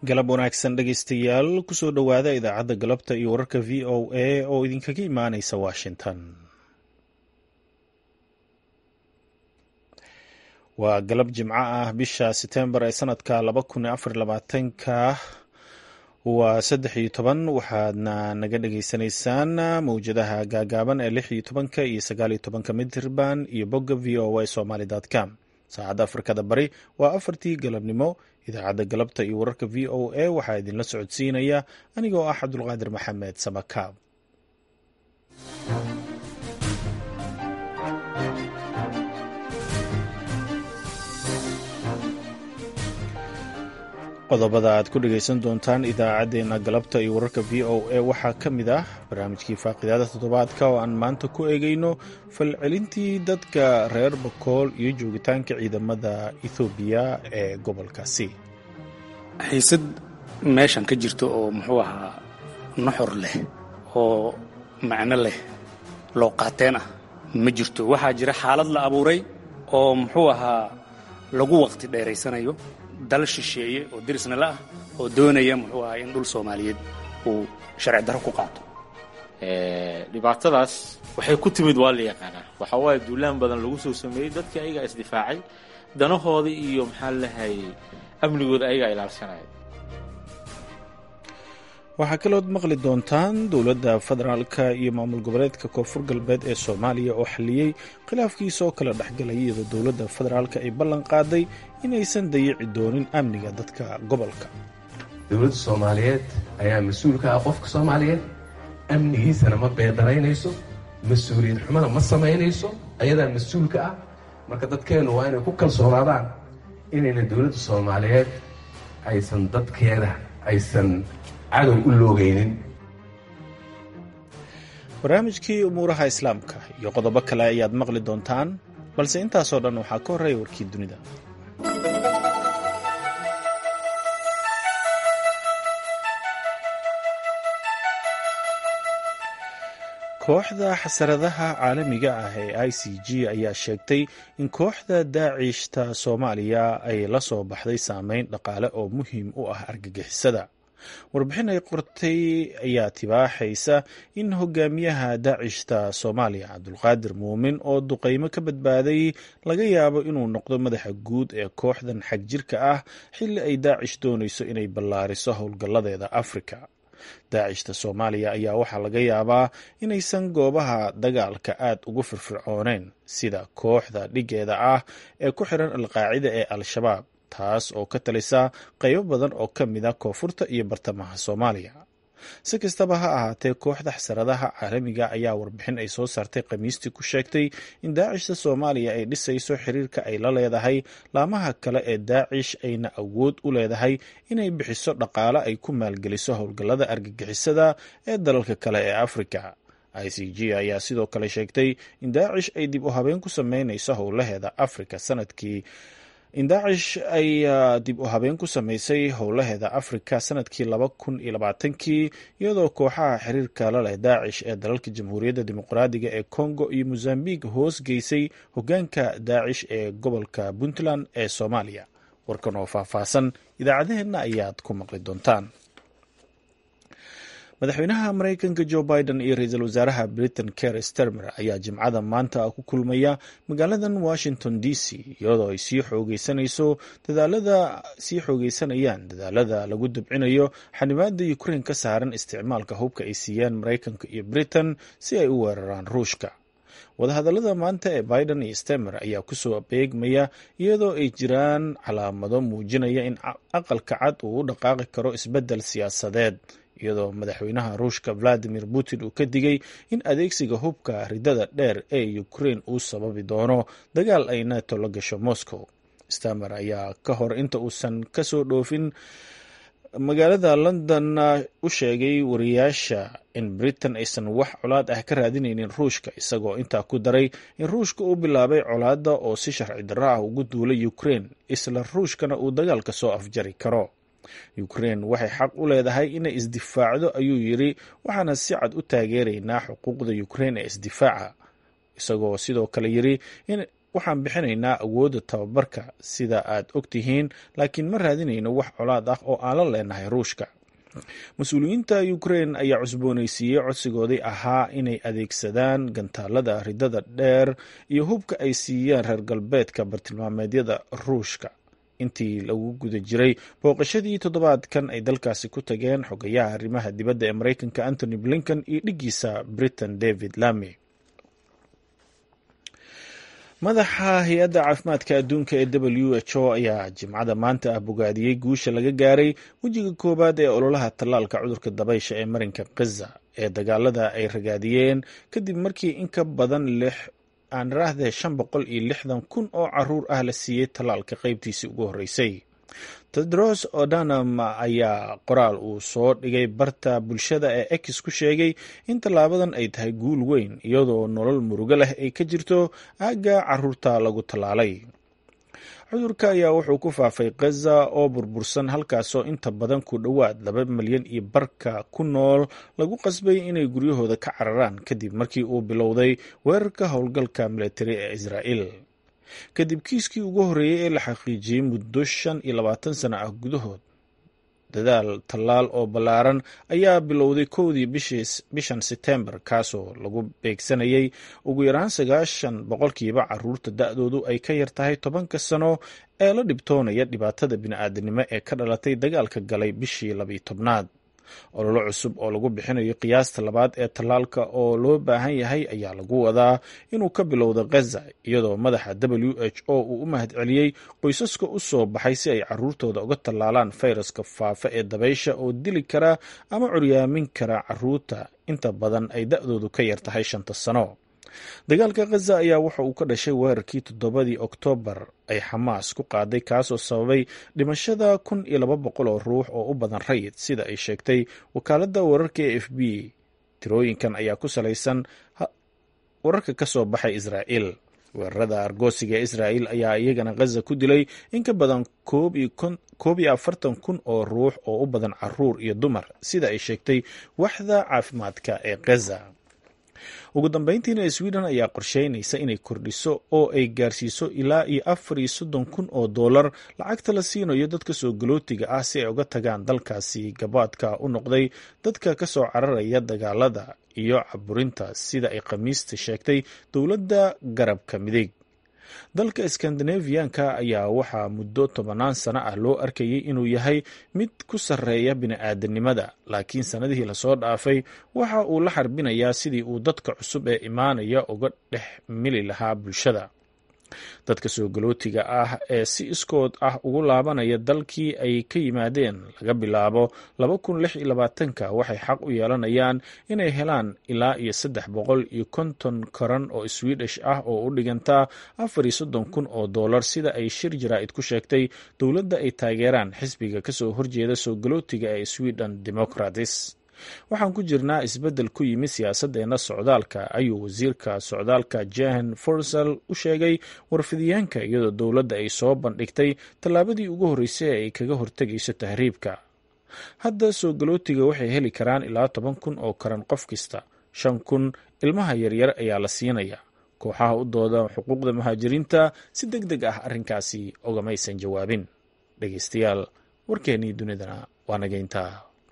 galab wanaagsan dhegaystayaal kusoo dhowaada idaacadda galabta iyo wararka v o a oo idinkaga imaanaysa washington. waa galab jimco ah bisha Setembar ee sanadka 2024 waa 13 waxaadna naga dhageysanaysaan mawjadaha gaagaaban ee 16 iyo 19 mitirban iyo bogga voasomali.com. saacadda Afrikada Bari waa 4 galabnimo. idaacadda galabta iyo wararka v o a waxaa idinla socodsiinaya anigoo ah Cabdulqaadir Maxamed Samakaab. qodobada aad ku dhagaysan doontaan idaacadeena galabta iyo wararka v o a waxaa ka mid ah barnaamijkii faaqidaada toddobaadka oo aan maanta ku eegayno falcelintii dadka reer Bakool iyo joogitaanka ciidamada Ethiopia ee gobolkaasi. xiisad meeshan ka jirto oo muxuu ahaa nuxur leh oo macno leh loo qaateen ah ma jirto. waxaa jira xaalad la abuuray oo muxuu ahaa lagu waqti dheeraysanayo dal shisheeye oo dirisna la ah oo doonaya muxuu ahaa in dhul Soomaaliyeed uu sharci darro ku qaato. dhibaatadaas waxay ku timid waa la yaqaanaa. waxa waaye duulaan badan lagu soo sameeyey dadka ayaga isdifaacay danahooda iyo maxaa lahay amnigooda ayaga ilaalsanaya. waxaa kalood maqli doontaan dowladda federaalka iyo maamul goboleedka koonfur galbeed ee Soomaaliya oo xaliyey khilaafkiisa oo kala dhexgalay iyadoo dowladda federaalka ay ballan qaaday inaysan dayici doonin amniga dadka gobolka. dowladda Soomaaliyeed ayaa mas'uul ka ah qofka Soomaaliyeed, amnigiisana ma beedaraynayso, mas'uuliyad xumana ma samaynayso, ayadaa mas'uul ka ah. marka dadkeenu waa inay ku kalsoonaadaan inayna dowladda Soomaaliyeed aysan dadkeeda aysan cadow u loogaynin. barnaamijkii umuuraha islaamka iyo qodobo kale ayaad maqli doontaan, balse intaasoo dhan waxaa ka horreeya warkii dunida. kooxda xasaradaha caalamiga ah ee ICG ayaa sheegtay in kooxda daacishta Soomaaliya ay la soo baxday saameyn dhaqaale oo muhiim u ah argagixisada. warbixin ay qortay ayaa tibaaxaysa in hogaamiyaha daacishta Soomaaliya Cabdulqaadir Muumin oo duqeymo ka badbaaday laga yaabo inuu noqdo madaxa guud ee kooxdan xagjirka ah xilli ay daacish doonayso inay ballaariso howlgalladeeda Afrika. daacishta Soomaaliya ayaa waxaa laga yaabaa inaysan goobaha dagaalka aad ugu firfircooneen sida kooxda dhigeeda ah ee ku xiran Al-Qaacida ee Al-Shabaab, taas oo ka talisa qaybo badan oo ka mid ah koonfurta iyo bartamaha Soomaaliya. si kastaba ha ahaatee, kooxda xasaradaha caalamiga ayaa warbixin ay soo saartay Khamiistii ku sheegtay in daacishta Soomaaliya ay dhisayso xiriirka ay la leedahay laamaha kale ee daacish ayna awood u leedahay inay bixiso dhaqaale ay ku maalgeliso howlgallada argagixisada ee dalalka kale ee Afrika. ICG ayaa sidoo kale sheegtay in daacish ay dib u habeen ku sameynayso howlaheeda Afrika sanadkii dib u habeen ku samaysay howlaheeda Afrika sanadkii 2020 iyadoo kooxaha xiriirka la leh daacish ee dalalka Jamhuuriyadda Dimuqraadiga ee Congo iyo Mozambique hoos geysay hogaanka daacish ee gobolka Puntland ee Soomaaliya. warkan oo faahfaahsan idaacadeena ayaad ku maqli doontaan. madaxweynaha Mareykanka Joe Biden iyo ra'iisul wasaaraha Britain Keir Starmer ayaa jimcada maanta ku kulmaya magaaladan Washington DC iyadoo ay sii xoogeysanayaan dadaalada lagu dabcinayo xanibaada Ukraine ka saaran isticmaalka hubka ay siiyaan Mareykanka iyo Britain si ay u weeraraan Ruushka. wadahadallada maanta ee Biden iyo Starmer ayaa kusoo beegmaya iyadoo ay jiraan calaamado muujinaya in aqalka cad uu u dhaqaaqi karo isbeddel siyaasadeed, iyadoo madaxweynaha Ruushka Vladimir Putin uu ka digay in adeegsiga hubka ridada dheer ee Ukraine uu sababi doono dagaal ay NATO la gasho Moscow. Starmer ayaa ka hor inta uusan ka soo dhoofin magaalada London u sheegay wariyaasha in Britain aysan wax colaad ah ka raadinaynin Ruushka, isagoo intaa ku daray in Ruushka uu bilaabay colaadda oo si sharci darro ah ugu duulay Ukraine, isla Ruushkana uu dagaalka soo afjari karo. Ukraine waxay xaq u leedahay inay isdifaacdo, ayuu yiri, waxaana si cad u taageeraynaa xuquuqda Ukraine ee isdifaaca, isagoo sidoo kale yiri in waxaan bixinaynaa awoodda tababarka sida aad og tihiin, laakiin ma raadinayno wax colaad ah oo aan la leenahay ruushka. mas-uuliyiinta Ukraine ayaa cusboonaysiiyey codsigoodii ahaa inay adeegsadaan gantaalada ridada dheer iyo hubka ay siiyeen reer galbeedka bartilmaameedyada ruushka intii lagu guda jiray booqashadii toddobaadkan ay dalkaasi ku tageen xogayaha arrimaha dibadda ee Mareykanka Antony Blinken iyo dhigiisa Britain David Lammy. madaxa hay-adda caafimaadka adduunka ee WHO ayaa jimcada maanta ah bogaadiyey guusha laga gaaray wejiga koowaad ee ololaha tallaalka cudurka dabaysha ee marinka Gaza ee dagaalada ay ragaadiyeen kadib markii in ka badan 560,000 oo caruur ah la siiyey tallaalka qaybtiisii ugu horreysay. Tedros Adhanom ayaa qoraal uu soo dhigay barta bulshada ee X ku sheegay in tallaabadan ay tahay guul weyn iyadoo nolol murugo leh ay ka jirto aagga caruurta lagu tallaalay. cudurka ayaa wuxuu ku faafay Gaza oo burbursan halkaasoo inta badan ku dhowaad 2 milyan iyo barka ku nool lagu qasbay inay guryahooda ka cararaan kadib markii uu bilowday weerarka howlgalka militari ee Israa'iil. kadib kiiskii ugu horreeyey ee la xaqiijiyey muddo 25 sano ah gudahood, dadaal tallaal oo ballaaran ayaa bilowday 1 bishan September kaasoo lagu beegsanayay ugu yaraan 90% caruurta da'doodu ay ka yar tahay 10 sano ee la dhibtoonaya dhibaatada bini'aadanimo ee ka dhalatay dagaalka galay bishii 12aad. ololo cusub oo lagu bixinayo qiyaasta labaad ee tallaalka oo loo baahan yahay ayaa lagu wadaa inuu ka bilowdo Gaza, iyadoo madaxa WHO uu u mahadceliyey qoysaska u soo baxay si ay caruurtooda uga tallaalaan fayraska faafa ee dabaysha oo dili kara ama curyaamin kara caruurta inta badan ay da'doodu ka yar tahay 5 sano. dagaalka Gaza ayaa waxa uu ka dhashay weerarkii 7 Oktoobar ay Xamaas ku qaaday kaasoo sababay dhimashada 1,200 oo ruux oo u badan rayid sida ay sheegtay wakaaladda wararka ee AFP. tirooyinkan ayaa ku salaysan wararka ka soo baxay Israa'iil. weerarada argoosiga ee Israa'iil ayaa iyagana Gaza ku dilay in ka badan 41,000 oo ruux oo u badan caruur iyo dumar sida ay sheegtay waxda caafimaadka ee Gaza. ugu dambeyntiina Sweden ayaa qorsheynaysa inay kordhiso oo ay gaarsiiso ilaa 34,000 oo dollar lacagta la siinayo dadka soo galootiga ah si ay uga tagaan dalkaasi gabaadka u noqday dadka ka soo cararaya dagaalada iyo caburinta sida ay Khamiista sheegtay dowladda garabka midig. dalka Scandinavianka ayaa waxaa muddo 10 sano ah loo arkayay inuu yahay mid ku sarreeya bini'aadanimada, laakiin sanadihii lasoo dhaafay waxa uu la xarbinayaa sidii uu dadka cusub ee imaanaya uga dhex mili lahaa bulshada. dadka soo galootiga ah ee si iskood ah ugu laabanaya dalkii ay ka yimaadeen laga bilaabo 2026 waxay xaq u yeelanayaan inay helaan ilaa 350 karan oo Swedish ah oo u dhiganta 34,000 oo dollar sida ay shir jaraa'id ku sheegtay dowladda ay taageeraan xisbiga ka soo horjeeda soo galootiga ee Sweden Democrats. waxaan ku jirnaa isbeddel ku yimid siyaasaddeena socdaalka, ayuu wasiirka socdaalka Jan Forsell u sheegay warfidyaanka iyadoo dowladda ay soo bandhigtay tallaabadii ugu horreysay ee ay kaga hortegayso tahriibka. hadda soo galootiga waxay heli karaan ilaa 10,000 oo karan qof kasta, 5,000 ilmaha yaryar ayaa la siinaya. kooxaha u dooda xuquuqda muhaajiriinta si degdeg ah arrinkaasi ogamaysan jawaabin. dhegeystayaal, warkeennii dunidana waa nageyntaa.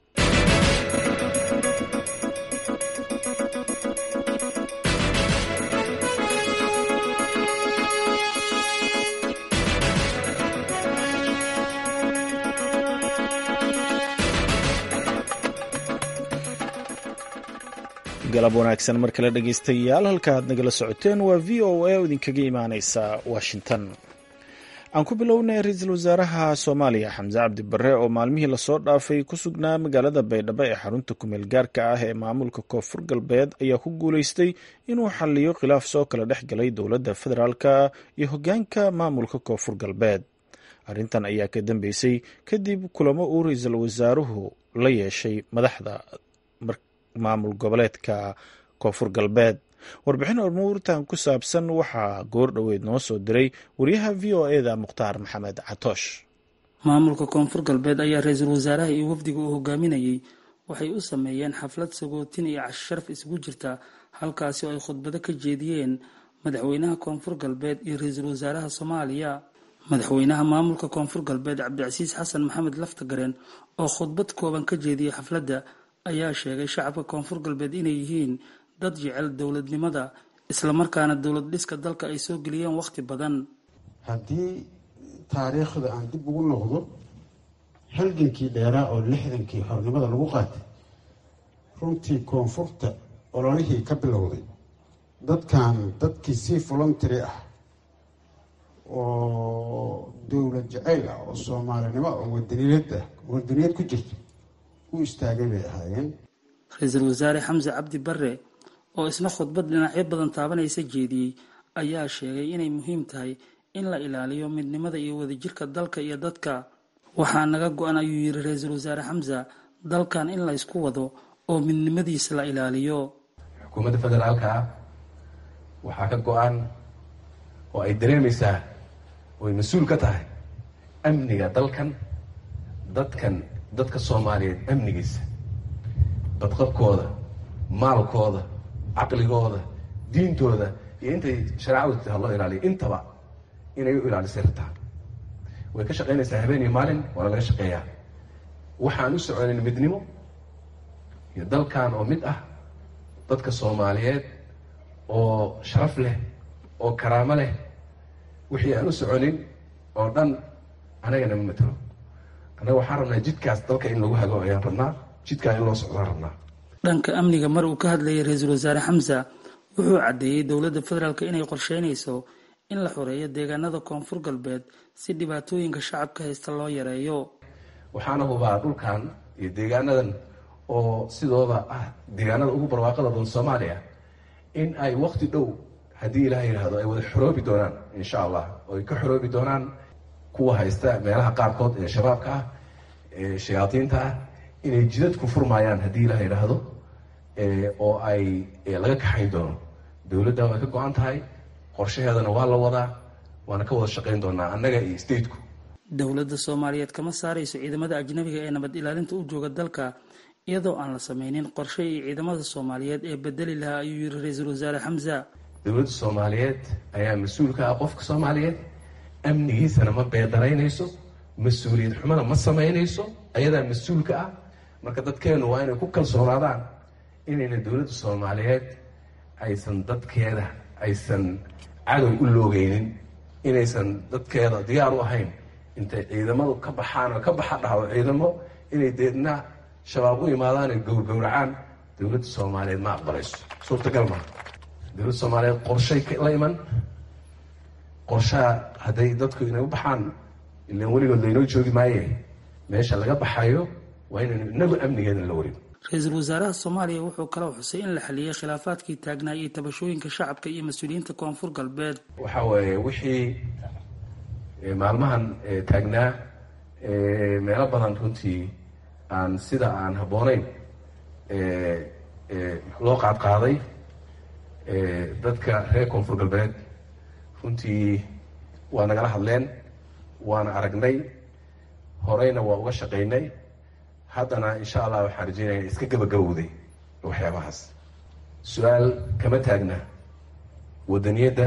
galab wanaagsan mar kale dhegeystayaal, halka aad nagala socoteen waa VOA oo idinkaga imaaneysa Washington. aan ku bilownay ra-iisul wasaaraha Soomaaliya Xamse Cabdi Barre oo maalmihii lasoo dhaafay ku sugnaa magaalada Baydhabo ee xarunta kumeel gaarka ah ee maamulka Koonfur Galbeed ayaa ku guuleystay inuu xalliyo khilaaf soo kala dhex galay dowladda federaalka iyo hoggaanka maamulka Koonfur Galbeed. arrintan ayaa ka dambeysay kadib kulamo uu ra-iisul wasaaruhu la yeeshay madaxda maamul goboleedka Koonfur Galbeed. warbixin umuurtan ku saabsan waxaa goor dhoweed noo soo diray wariyaha VOA-da Mukhtaar Maxamed Catoosh. maamulka Koonfur Galbeed ayaa ra-iisul wasaaraha iyo wafdiga uu hogaaminayay waxay u sameeyeen xaflad sagootin iyo casho sharaf isugu jirta, halkaasi oo ay khudbado ka jeediyeen madaxweynaha koonfur galbeed iyo ra-iisul wasaaraha soomaaliya. madaxweynaha maamulka koonfur galbeed cabdicasiis xasan maxamed laftagareen oo khudbad kooban ka jeediyey xafladda ayaa sheegay shacabka koonfur galbeed inay yihiin dad jecel dowladnimada islamarkaana dowlad dhiska dalka ay soo geliyeen wakhti badan. haddii taariikhda aan dib ugu noqdo halgankii dheeraa oo 60kii xornimada lagu qaatay runtii koonfurta ololihii ka bilowday dadkii si voluntary ah oo dowlad jacayl ah oo soomaalinimo oo wadaniyad ku jirto u istaagay bay ahaayeen. ra-iisul wasaare xamse cabdi barre oo isna khudbad dhinacyo badan taabanaysa jeediyey ayaa sheegay inay muhiim tahay in la ilaaliyo midnimada iyo wadajirka dalka iyo dadka. waxaa naga go-an ayuu yidhi ra-iisul wasaare xamse dalkan in la isku wado oo midnimadiisa la ilaaliyo. xukuumadda federaalka ah waxaa ka go-an oo ay dareemaysaa oo ay mas-uul ka tahay amniga dalkan dadka soomaaliyeed amnigiisa, badqabkooda, maalkooda, caqligooda, diintooda iyo intay shareecadu tahay loo ilaaliyo intaba inay u ilaalisay rabtaa. way ka shaqaynaysaa habeen iyo maalin waana laga shaqeeyaa. waxaan u soconayn midnimo iyo dalkan oo mid ah, dadka soomaaliyeed oo sharaf leh oo karaamo leh. wixii aan u soconin oo dhan anagana ma matalo. annaga waxaan rabnaa jidkaas dalka in lagu hago ayaan rabnaa, jidkaa in loo socdaan rabnaa. dhanka amniga mar uu ka hadlayay ra-iisul wasaare xamse wuxuu caddeeyey dowladda federaalk inay qorsheynayso in la xoreeyo deegaanada koonfur galbeed si dhibaatooyinka shacabka haysta loo yareeyo. waxaana hubaa dhulkan iyo deegaanadan oo sidooda ah deegaanada ugu barwaaqada badan Soomaaliya in ay waqti dhow haddii ilaahay yiraahdo ay wada xoroobi doonaan insha Allah, oo ay ka xoroobi doonaan kuwa haysta meelaha qaarkood ee shabaabka ah ee shayaatiinta ah inay jidad ku furmayaan haddii ilaahay yiraahdo oo ay laga kaxayn doono. dowladda way ka go-an tahay, qorshaheedana waa la wadaa, waana ka wada shaqayn doonaa annaga iyo stateku. dowladda Soomaaliyeed kama saarayso ciidamada ajnabiga ee nabad ilaalinta u jooga dalka iyadoo aan la sameynin qorshe iyo ciidamada Soomaaliyeed ee bedeli lahaa ayuu yiri ra-iisul wasaare xamse. dowladda Soomaaliyeed ayaa mas-uul ka ah qofka Soomaaliyeed, amnigiisana ma beedaraynayso, mas-uuliyad xumana ma samaynayso, ayadaa mas-uul ka ah. marka dadkeenu waa inay ku kalsoonaadaan inayna dowladda Soomaaliyeed aysan dadkeeda aysan cadow u loogeynin, inaysan dadkeeda diyaar u ahayn intay ciidamadu ka baxaan oo ka baxa dhahdo ciidamo inay deedna shabaab u imaadaan ay gowrgowracaan. dowladda Soomaaliyeed ma aqbalayso, suurtagal maaha. dowladda Soomaaliyeed qorshay la iman, qorshaha hadday dadku inay u baxaan ilaan weligood laynoo joogi maaye meesha laga baxayo waa inaynu inagu amnigeeda la warin. ra-iisul wasaaraha Soomaaliya wuxuu kaloo xusay in la xaliyay khilaafaadkii taagnaa iyo tabashooyinka shacabka iyo mas-uuliyiinta koonfur galbeed. waxa weeye wixii maalmahan taagnaa meelo badan runtii aan sida aan habboonayn loo qaadqaaday dadka reer koonfur galbeed runtii waa nagala hadleen, waana aragnay, horeyna waa uga shaqaynay. haddana insha Allah waxaan rajeynaya iska gabagabowday waxyaabahaas. su-aal kama taagna wadaniyadda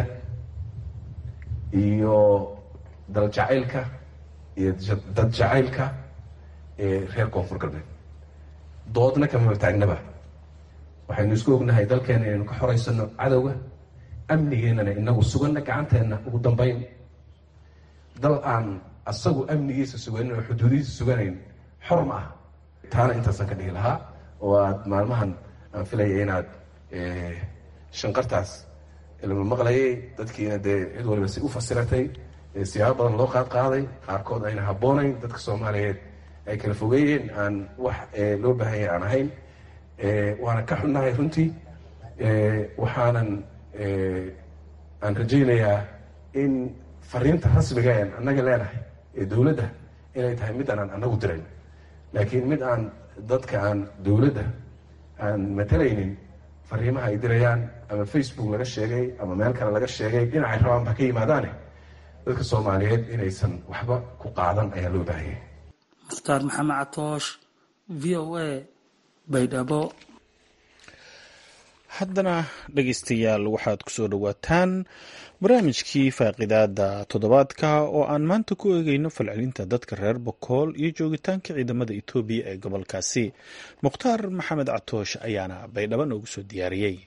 iyo dal jacaylka iyo dad jacaylka ee reer koonfur galbeed. doodna kama taagnaba. waxaynu isku ognahay dalkeena inaynu ka xoreysano cadowga, amnigeennana inagu suganna gacanteenna. ugu dambeyn dal aan asagu amnigiisa suganin oo xuduudihiisa suganayn xor ma ah. taana intaasan ka dhihi lahaa oo aad maalmahan aan filaya inaad shanqartaas ilma maqlayay, dadkiina dee cid waliba si u fasiratay, siyaabo badan loo qaadqaaday, qaarkood ayna habboonayn, dadka Soomaaliyeed ay kala fogeeyeen, aan wax loo baahan yahay aan ahayn. waana ka xunnahay runtii. waxaanan aan rajaynayaa in fariinta rasmiga aan annaga leenahay ee dowladda inay tahay mid aan annagu dirayn, laakiin mid aan dadka aan dowladda aan matalaynin fariimaha ay dirayaan ama Facebook laga sheegay ama meel kale laga sheegay dhinacay rabaan ba ka yimaadaane dadka Soomaaliyeed inaysan waxba ku qaadan ayaa loo baahanyay. mukhtaar maxamed catoosh, VOA, Baydhabo. haddana dhegaystayaal waxaad ku soo dhowaataan barnaamijkii faaqidaada toddobaadka oo aan maanta ku eegeyno falcelinta dadka reer bokool iyo joogitaanka ciidamada etoobiya ee gobolkaasi. mukhtaar maxamed catoosh ayaana baydhabo noogu soo diyaariyey.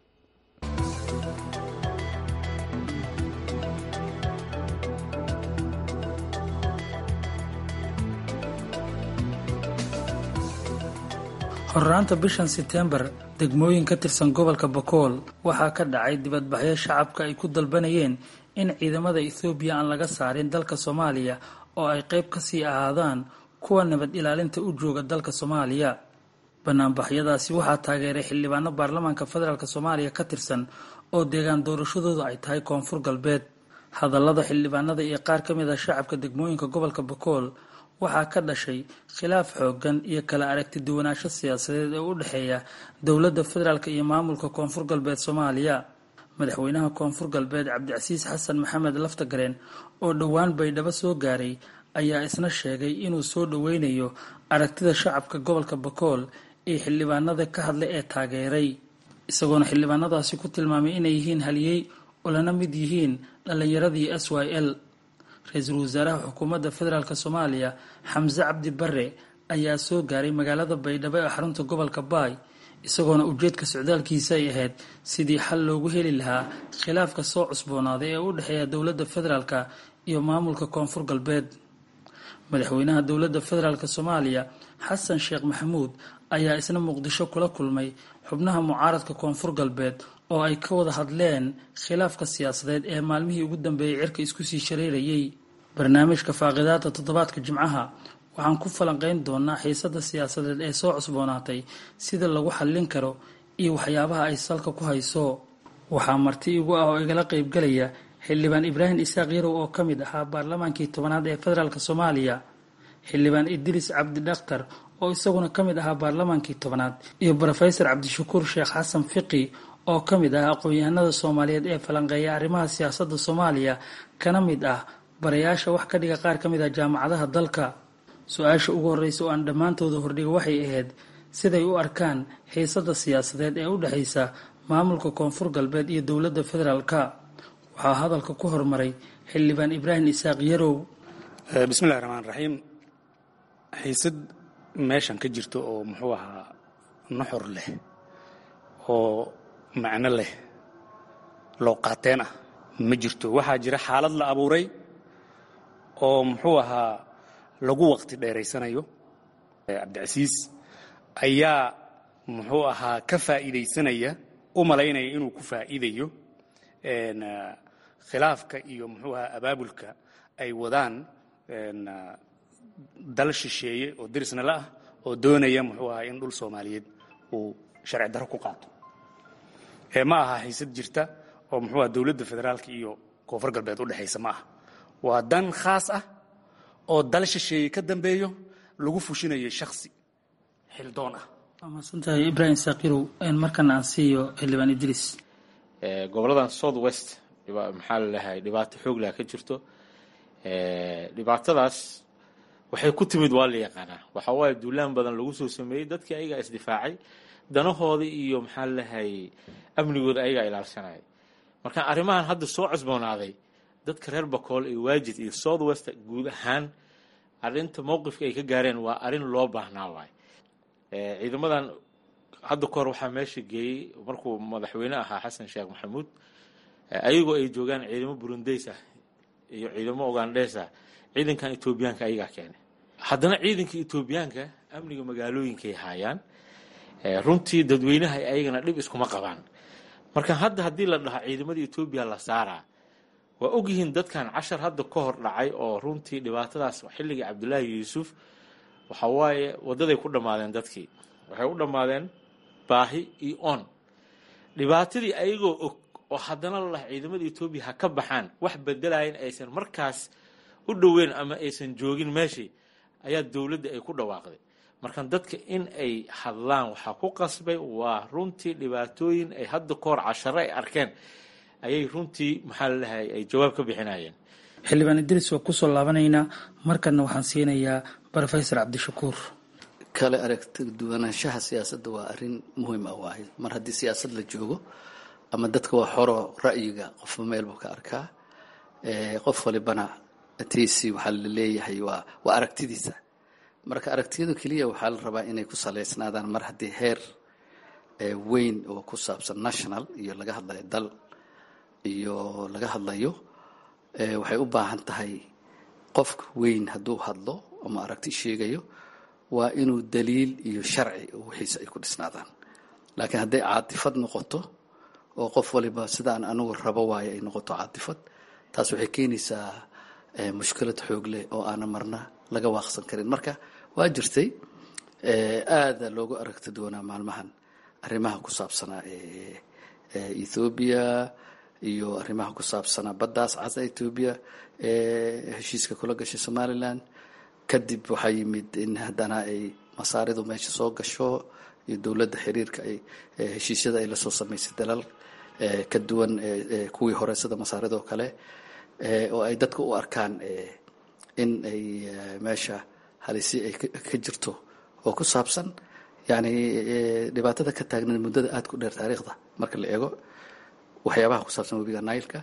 horraanta bishan Sebtembar degmooyin ka tirsan gobolka Bokool waxaa ka dhacay dibadbaxyo shacabka ay ku dalbanayeen in ciidamada Itoobiya aan laga saarin dalka Soomaaliya oo ay qayb ka sii ahaadaan kuwa nabad ilaalinta u jooga dalka Soomaaliya. Banaanbaxyadaasi waxaa taageeray xildhibaano baarlamaanka federaalka Soomaaliya ka tirsan oo deegaan doorashadoodu ay tahay Koonfur Galbeed. Hadallada xildhibaanada iyo qaar ka mid ah shacabka degmooyinka gobolka Bokool waxaa ka dhashay khilaaf xoogan iyo kala aragti duwanaansho siyaasadeed ee u dhexeeya dowladda federaalka iyo maamulka Koonfur Galbeed Soomaaliya. Madaxweynaha Koonfur Galbeed Cabdicasiis Xasan Maxamed Laftagareen oo dhowaan Baydhabo soo gaaray ayaa isna sheegay inuu soo dhaweynayo aragtida shacabka gobolka Bokool ee xildhibaanada ka hadlay ee taageeray, isagoona xildhibaanadaasi ku tilmaamay inay yihiin haliyey oo lana mid yihiin dhalinyaradii SYL. Ra-iisul wasaaraha xukuumadda federaalka Soomaaliya Xamse Cabdi Barre ayaa soo gaaray magaalada Baydhabo ee xarunta gobolka Baay, isagoona ujeedka socdaalkiisa ay ahayd sidii xal loogu heli lahaa khilaafka soo cusboonaaday ee u dhexeeya dowladda federaalka iyo maamulka Koonfur Galbeed. Madaxweynaha dowladda federaalka Soomaaliya Xasan Sheekh Maxamuud ayaa isna Muqdisho kula kulmay xubnaha mucaaradka Koonfur Galbeed oo ay ka wada hadleen khilaafka siyaasadeed ee maalmihii ugu dambeeyay cirka isku sii shareerayay. Barnaamijka faaqidaada toddobaadka Jimcaha waxaan ku falanqeyn doonaa xiisadda siyaasadeed ee soo cusboonaatay, sida lagu xallin karo iyo waxyaabaha ay salka ku hayso. waxaa marti igu ah oo igala qayb galaya xildhibaan Ibraahim Isaaq Yarow oo ka mid ahaa baarlamaankii 10aad ee federaalka Soomaaliya, xildhibaan Idris Cabdi Dhakhtar oo isaguna ka mid ahaa baarlamaankii 10aad, iyo Professor Cabdishakuur Sheekh Xasan Fiqi oo ka mid ah aqoon-yahanada Soomaaliyeed ee falanqeeya arrimaha siyaasadda Soomaaliya kana mid ah barayaasha wax ka dhiga qaar ka mid ah jaamacadaha dalka. Su-aasha ugu horreysa oo aan dhammaantooda hordhiga waxay ahayd siday u arkaan xiisadda siyaasadeed ee u dhexaysa maamulka Koonfur Galbeed iyo dowladda federaalka. waxaa hadalka ku hormaray xildhibaan Ibraahim Isaaq Yarow. bismillaahir rahmaanir rahiim. xiisad meeshan ka jirto oo muxuu ahaa nuxur leh oo macno leh loo qaateen ah ma jirto. waxaa jira xaalad la abuuray oo muxuu ahaa lagu waqti dheeraysanayo. Cabdicasiis ayaa muxuu ahaa ka faa'iidaysanaya, u malaynaya inuu ku faa'iidayo khilaafka iyo muxuu ahaa abaabulka ay wadaan dal shisheeye oo dirisna la ah oo doonaya muxuu ahaa in dhul Soomaaliyeed uu sharci darro ku qaato. ma aha xiisad jirta oo muxuu ahaa dowladda federaalka iyo Koonfur Galbeed u dhaxaysa ma aha. waa dan khaas ah oo dal shisheeye ka dambeeyo lagu fushinayo shakhsi xildoon ah. Amasantahay Ibraahim Isaaq Yarow. markan aan siiyo xildhibaan Idris. goboladan South West maxaa la leeyahay dhibaato xoog leh ka jirto. dhibaatadaas waxay ku timid waa la yaqaanaa. waxa waaye duulaan badan lagu soo sameeyay, dadkii ayaga isdifaacay, danahooda iyo maxaa la leeyahay amnigooda ayaga ilaalsanay. marka arrimahan hadda soo cusboonaaday dadka reer Bokool iyo Waajid iyo South West guud ahaan arrinta mowqifka ay ka gaareen waa arrin loo baahnaa waay. ciidamadan hadda kor waxaa meesha geeyay markuu madaxweyne ahaa Xasan Sheekh Maxamuud, ayagoo ay joogaan ciidamo Burundeys ah iyo ciidamo Ugandeys ah. ciidankan Etoobiyaanka ayaga keenay. haddana ciidanka Etoobiyaanka amniga magaalooyinka ay hayaan. runtii dadweynaha ayagana dhib iskuma qabaan. marka haddii la dhaho ciidamada Etoobiya la saaraa, waa ogyihiin dadkan 10 hadda ka hor dhacay oo runtii dhibaatadaas xilliga Cabdullaahi Yuusuf waxa waaye wadaday ku dhamaadeen. dadkii waxay u dhamaadeen baahi iyo on. dhibaatadii ayagoo og oo haddana la dhahay ciidamada Etoobiya ha ka baxaan, wax bedelaayeen aysan markaas u dhoween ama aysan joogin meeshii, ayaa dowladda ay ku dhawaaqday. marka dadka in ay hadlaan waxaa ku qasbay waa runtii dhibaatooyin ay hadda ka hor 10 ay arkeen ayay runtii maxaa la dhahay ay jawaab ka bixinayeen. xildhibaan Idris waa ku soo laabanaynaa. markana waxaan siinayaa Professor Cabdishakuur. kale aragti duwanaanshaha siyaasadda waa arrin muhiim ah waaye mar haddii siyaasad la joogo ama dadka waa xoro ra'yiga qofba meel buu ka arkaa qof walibana tiisi waxaa la leeyahay waa aragtidiisa marka aragtiyadu keliya waxaa la rabaa inay ku saleysnaadaan mar haddii heer weyn oo ku saabsan national iyo laga hadlayo dal iyo laga hadlayo waxay u baahan tahay qofka weyn hadduu hadlo ama aragti sheegayo waa inuu daliil iyo sharci wixiisa ay ku dhisnaadaan laakiin hadday caatifad noqoto oo qof waliba sidaan anigu rabo waaye ay noqoto caatifad taas waxay keenaysaa mushkilad xoog leh oo aana marna laga waaqsan karin marka waa jirtay aada loogu aragti doonaa maalmahan arrimaha ku saabsanaa Ethiopia iyo arrimaha ku saabsanaa baddaas casa Ethiopia heshiiska kula gashay Somaliland kadib waxaa yimid in haddana ay masaaridu meesha soo gasho iyo dowladda xiriirka ay heshiisyada ay la soo samaysay dalal ka duwan kuwii hore sida masaaridoo kale oo ay dadka u arkaan in ay meesha halisi ay ka jirto oo ku saabsan yani dhibaatada ka taagnayd muddada aad ku dheer taariikhda marka la eego waxyaabaha ku saabsan webiga Nile-ka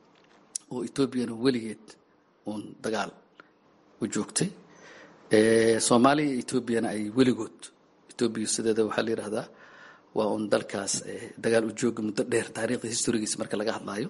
oo Ethiopiana weligeed uun dagaal u joogtay Soomaaliya iyo Ethiopiana ay weligood Ethiopia sideeda waxaa la yiraahdaa waa uun dalkaas dagaal u jooga muddo dheer taariikhda historigiisa marka laga hadlayo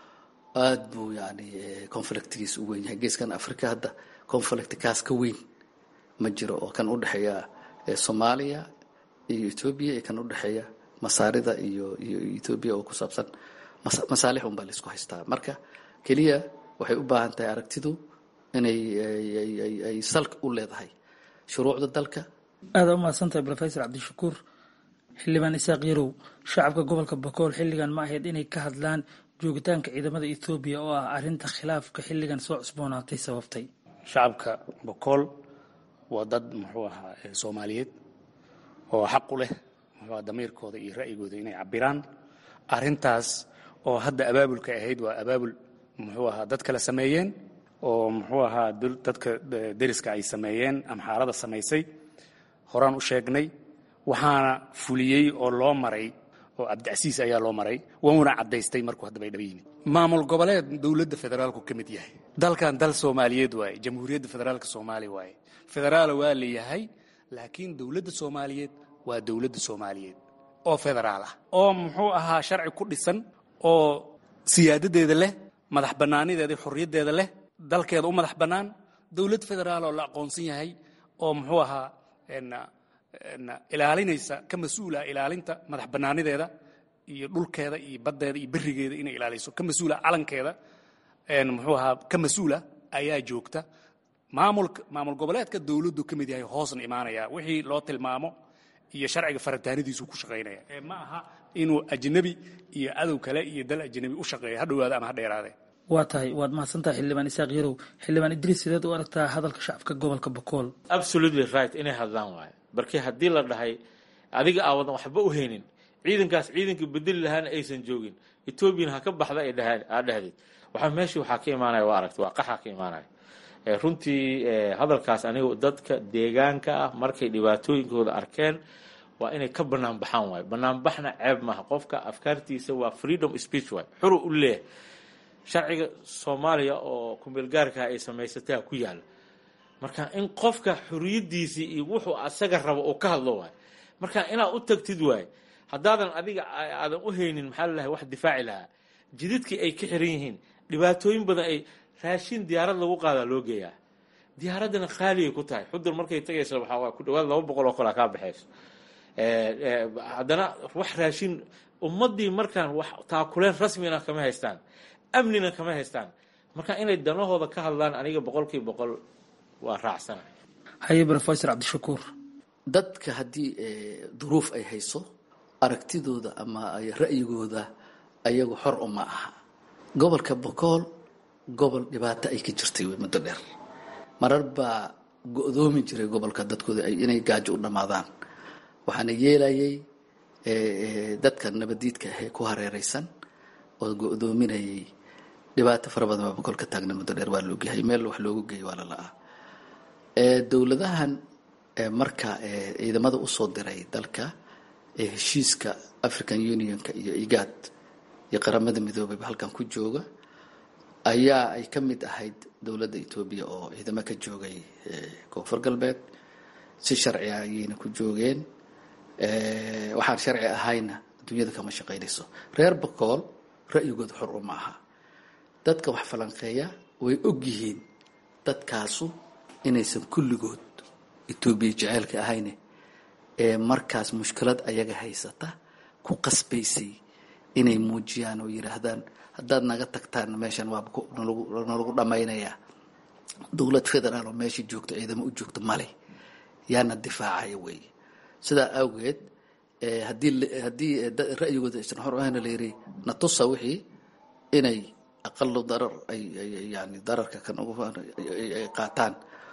aad buu yani conflictigiisa u weyn yahay geeskan Afrika hadda conflict kaas ka weyn ma jiro oo kan u dhaxeeya Soomaaliya iyo Ethiopia ee kan u dhaxeeya masaarida iyo Ethiopia oo ku saabsan masaalix un baa la isku haystaa marka kaliya waxay u baahan tahay aragtidu inay ay salk u leedahay shuruucda dalka aad u mahadsantahay Professor Cabdishakuur xildhibaan Isaaq Yarow shacabka gobolka Bakool xilligan ma ahayd inay ka hadlaan joogitaanka ciidamada Ethiopia oo ah arrinta khilaafka xilligan soo cusboonaatay sababtay shacabka Bakool waa dad muxuu ahaa Soomaaliyeed oo xaq u leh waa damiirkooda iyo ra'yigooda inay cabiraan arrintaas oo hadda abaabulka ahayd waa abaabul muxuu ahaa dad kala sameeyeen oo muxuu ahaa dadka deriska ay sameeyeen ama xaalada sameysay horaan u sheegnay waxaana fuliyey oo loo maray oo Cabdicasiis ayaa loo maray wuuna cadeystay markuu hadda bay dhab yimid maamul goboleed dawladda federaalku ka mid yahay dalkan dal Soomaaliyeed waay jamhuuriyadda federaalka Soomaaliya waay federaal waa leeyahay laakiin dawladda Soomaaliyeed waa dawladda Soomaaliyeed oo federaal ah oo muxuu ahaa sharci ku dhisan oo siyaadadeeda leh madax banaanideeda xorriyadeeda leh dalkeeda u madax banaan dawlad federaal oo la aqoonsan yahay oo muxuu ahaa ilaalinaysa ka mas'uula ilaalinta madax banaanideeda iyo dhulkeeda iyo badeeda iyo barigeeda inay ilaaliso ka mas'uula calankeeda muxuu ahaa ka mas'uula ayaa joogta maamul goboleedka dawladdu ka mid yahay hoosna imaanaya wixii loo tilmaamo iyo sharciga farataanidiisu ku shaqeynaya ma aha inuu ajnabi iyo adow kale iyo dal ajnabi u shaqeeyo hadhowaada ama hadheeraade waa tahay waad mahadsantahay xildhibaan Isaaq Yarow xildhibaan Idriis sideed u aragtaa hadalka shacabka gobolka Bakool absolutely right inay hadlaan waaye barkii haddii la dhahay adiga aawadan waxba u haynin ciidankaas ciidanka bedeli lahaana aysan joogin Ethiopia ha ka baxda ay dhahdeen waxaa ka imaanaya waa aragti waa qaxa ka imaanaya runtii hadalkaas anigu dadka deegaanka ah markay dhibaatooyinkooda arkeen waa inay ka banaan baxaan waay banaan baxna ceeb maaha qofka afkaartiisa waa freedom speech waay xuru u leeyahay sharciga Soomaaliya oo kumeel gaarka ay samaysatay ku yaal marka in qofka xuriyadiisa iyo wuxuu asaga rabo oo ka hadlo waay marka inaad u tagtid waay haddaadan adiga aadan u haynin maxaa la dhahay wax difaaci lahaa jididkii ay ka xiran yihiin dhibaatooyin badan ay raashin diyaarad lagu qaada loo geeyaa diyaaradana qaali ay ku tahay xudur markay tagayso waxa ku dhawaad 200 oo kala ka baxayso haddana wax raashin ummadii markaan wax taakuleen rasmi ah kama haystaan amnina kama haystaan marka inay danahooda ka hadlaan aniga 100% waa raacsana haye Professor Cabdishakuur dadka haddii duruuf ay hayso aragtidooda ama ay ra'yigooda ayagu xor uma aha gobolka Bakool gobol dhibaato ay ka jirtay muddo dheer marar baa go'doomin jiray gobolka dadkooda ay inay gaajo u dhamaadaan waxaana yeelayay dadka nabadiidka ah ku hareeraysan oo go'doominayay dhibaato fara badan oo Bakool ka taagna muddo dheer waa loo geeyay meel wax loogu geeyo waa la dawladahan marka ciidamada usoo diray dalka heshiiska African Unionka iyo IGAD iyo qaramada midoobay halkan ku jooga ayaa ay ka mid ahayd dowladda Ethiopia oo ciidamo ka joogay koonfur galbeed si sharci ah ayayna ku joogeen waxaan sharci ahayna dunyada kama shaqeynayso reer Bakool ra'yigooda xor uma aha dadka wax falanqeeya way og yihiin dadkaasu inaysan kulligood Ethiopia jaceelka ahayne markaas mushkilad ayaga haysata ku qasbaysay inay muujiyaan oo yiraahdaan haddaad naga tagtaan meeshan waa lagu dhamaynaya dowlad federaal oo meesha joogto ciidamo u joogto male yaana difaacaya way sida awgeed haddii ra'yigooda aysan hor ahayn la yiri natusa wixii inay aqallo darar ay yani dararka kan ugu qaataan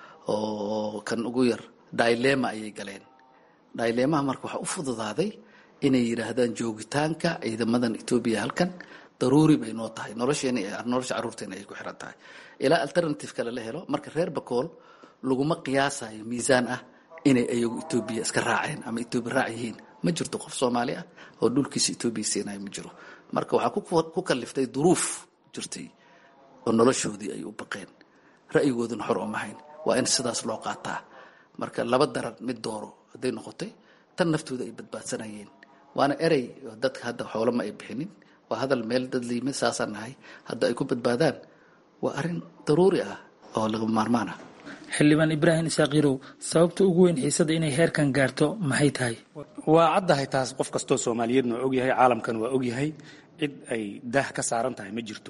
oo kan ugu yar dilemma ayay galeen dilemma marka waxa u fududaaday inay yiraahdaan joogitaanka ciidamadan Ethiopia halkan daruuri bay noo tahay nolosha caruurteena ay ku xiran tahay ilaa alternative kale la helo marka reer Bakool laguma qiyaasayo miisaan ah inay ayagu Ethiopia iska raaceen ama Ethiopia raaciyiin ma jirto qof Soomaali ah oo dhulkiisa Ethiopia siinay ma jiro marka waxa ku kaliftay duruuf jirtay oo noloshoodii ay u baqeen ra'yigooduna xor uma hayn waa in sidaas loo qaataa marka laba darar mid dooro haday noqotay tan naftooda ay badbaadsanayeen waana erey dadka hadda xoolo ma ay bixinin waa hadal meel dad liimid saasanahay hadda ay ku badbaadaan waa arin daruuri ah oo laga maarmaan ah xildhibaan Ibrahim Isaaqirow sababta ugu weyn xiisada inay heerkan gaarto maxay tahay waa caddahay taas qof kastoo Soomaaliyeedna og yahay caalamkan waa og yahay cid ay daah ka saaran tahay ma jirto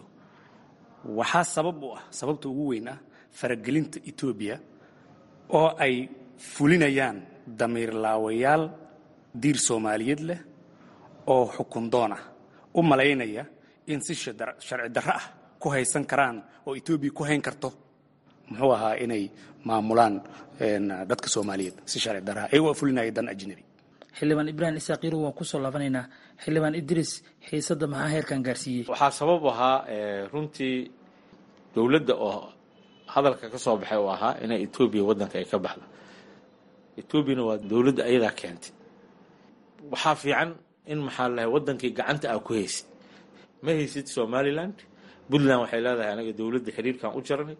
waxaa sababta ugu weyn ah faragelinta Ethiopia oo ay fulinayaan damiir laawayaal diir Soomaaliyeed leh oo xukun doona u malaynaya in si sharci darro ah ku haysan karaan oo Ethiopia ku hayn karto muxuu ahaa inay maamulaan dadka Soomaaliyeed si sharci darro ah ay u fulinayaan dan ajnabi xildhibaan Ibrahim Isaaqirow waan ku soo laabanaynaa xildhibaan Idris xiisada maxaa heerkan gaarsiiyay waxaa sabab ahaa runtii dawladda oo hadalka ka soo baxay oo ahaa inay Ethiopia wadanka ay ka baxdo Ethiopia waa dawladda ayada keentay waxaa fiican in maxaa la wadankii gacanta ah ku haysid ma haysid Somaliland Puntland waxay leedahay anaga dawladda xiriirkan u jarnay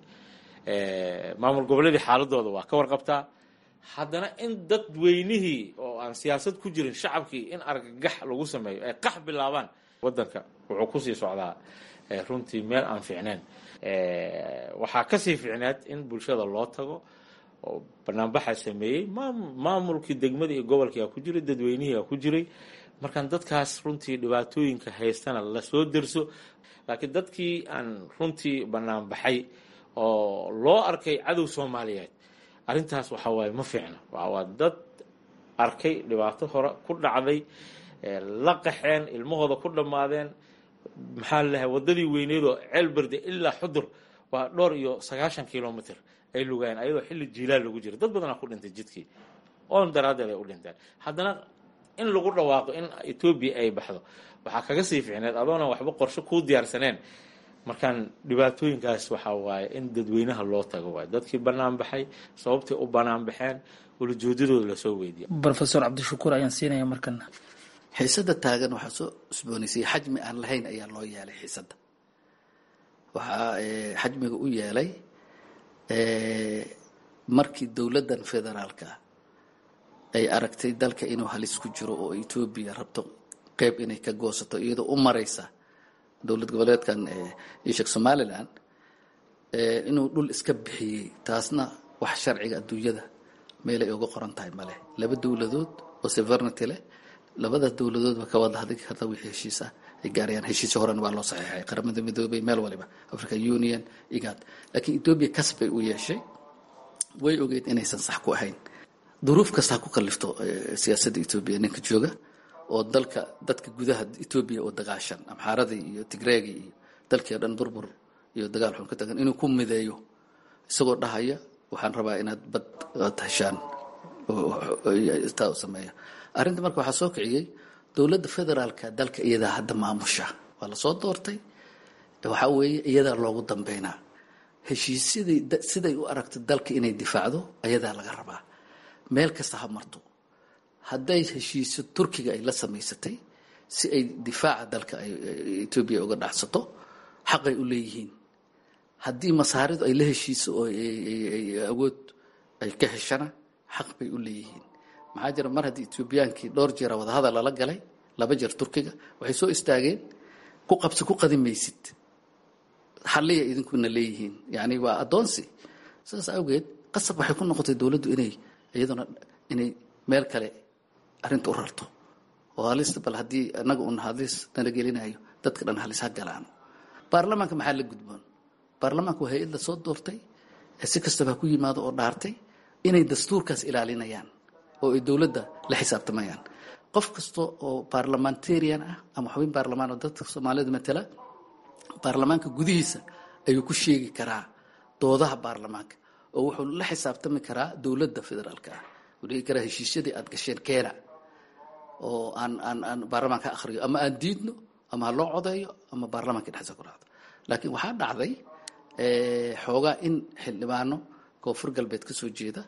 maamul goboleedii xaaladooda waa ka warqabtaa haddana in dad weynihii oo aan siyaasad ku jirin shacabkii in argagax lagu sameeyo ay qax bilaabaan wadanka wuxuu ku sii socdaa runtii meel aan fiicneen waxaa ka sii fiicneed in bulshada loo tago oo barnaamijka sameeyay maamulkii degmada iyo gobolka ku jiray dadweynihii ku jiray markaan dadkaas runtii dhibaatooyinka haystana la soo dirso laakiin dadkii aan runtii barnaamijay oo loo arkay cadow Soomaaliyeed arintaas waxa waay ma fiicna waa dad arkay dhibaato hore ku dhacday la qaxeen ilmahooda ku dhamaadeen maxaa la yahay wadadii weyneed oo Ceelberde ilaa Xudur waa 290 kilomitir ay lugaan ayadoo xilli jiilaal lagu jiro dad badan ku dhintay jidkii oo daraadeed ay u dhinteen haddana in lagu dhawaaqo in Ethiopia ay baxdo waxa kaga sii fiicneed adoona waxba qorshe ku diyaarsaneen markaan dhibaatooyinkaas waxa waaye in dadweynaha loo tago waay dadkii banaan baxay sababtay u banaan baxeen walajoodadooda la soo weydiiyay Professor Cabdishakuur ayaan siinaya markan xiisada taagan waxa soo isboonisay xajmi aan lahayn ayaa loo yeelay xiisada waxa xajmiga u yeelay markii dawladdan federaalka ay aragtay dalka inuu halis ku jiro oo Ethiopia rabto qayb inay ka goosato iyadoo u maraysa dawlad goboleedkan Sheekh Somaliland inuu dhul iska bixiyay taasna wax sharciga adduunyada meel ay uga qoran tahay male laba dawladood oo sovereignty leh labada dawladood ka wada hadda wixii heshiis ah ay gaarayaan heshiis horan waa loo saxiixay qaramada midoobay meel waliba African Union IGAD laakiin Ethiopia kasbay u yeeshay way ogeed inaysan sax ku ahayn duruuf kasta ku kalifto siyaasadda Ethiopia ninka jooga oo dadka gudaha Ethiopia oo dagaashan amxaaradii iyo Tigreegii iyo dalkii dhan burbur iyo dagaal xun ka tagan inuu ku mideeyo isagoo dhahaya waxaan rabaa inaad bad tashaan oo taa sameeyo arrinta marka waxa soo kiciyay dawladda federaalka dalka iyada hadda maamusha waa la soo doortay waxa weeye iyada loogu dambeynaa heshiisyadii siday u aragtay dalka inay difaacdo iyada laga rabaa meel kasta ha marto hadday heshiiso turkiga ay la samaysatay si ay difaaca dalka Ethiopia uga dhacsato xaqay u leeyihiin haddii masaaridu ay la heshiiso oo ay awood ay ka heshana xaq bay u leeyihiin maxaa jira mar haddii Ethiopiaankii dhowr jeer wada hadal lala galay 2 jeer turkiga waxay soo istaageen ku qabsi ku qadimaysid xalliya idinkuna leeyihiin yani waa adoonsi sidaas awgeed qasab waxay ku noqotay dawladdu inay iyaduna inay meel kale arrinta u rarto oo halista bal haddii anaga un halis nala gelinayo dadka dhan halis ha galaan baarlamaanka maxaa la gudboon baarlamaanku waa hay'ad la soo doortay si kastaba ku yimaado oo dhaartay inay dastuurkaas ilaalinayaan oo ay dawladda la xisaabtamayaan qof kasta oo parliamentarian ah ama xubin baarlamaan oo dadka Soomaaliyeed matala baarlamaanka gudihiisa ayuu ku sheegi karaa doodaha baarlamaanka oo wuxuu la xisaabtami karaa dawladda federaalka ah wixii kara heshiisyadii aad gasheen keena oo aan baarlamaanka akhriyo ama aan diidno ama loo codeeyo ama baarlamaanka dhexdiisa ku raacdo laakiin waxaa dhacday xoogaa in xildhibaano koonfur galbeed ka soo jeeda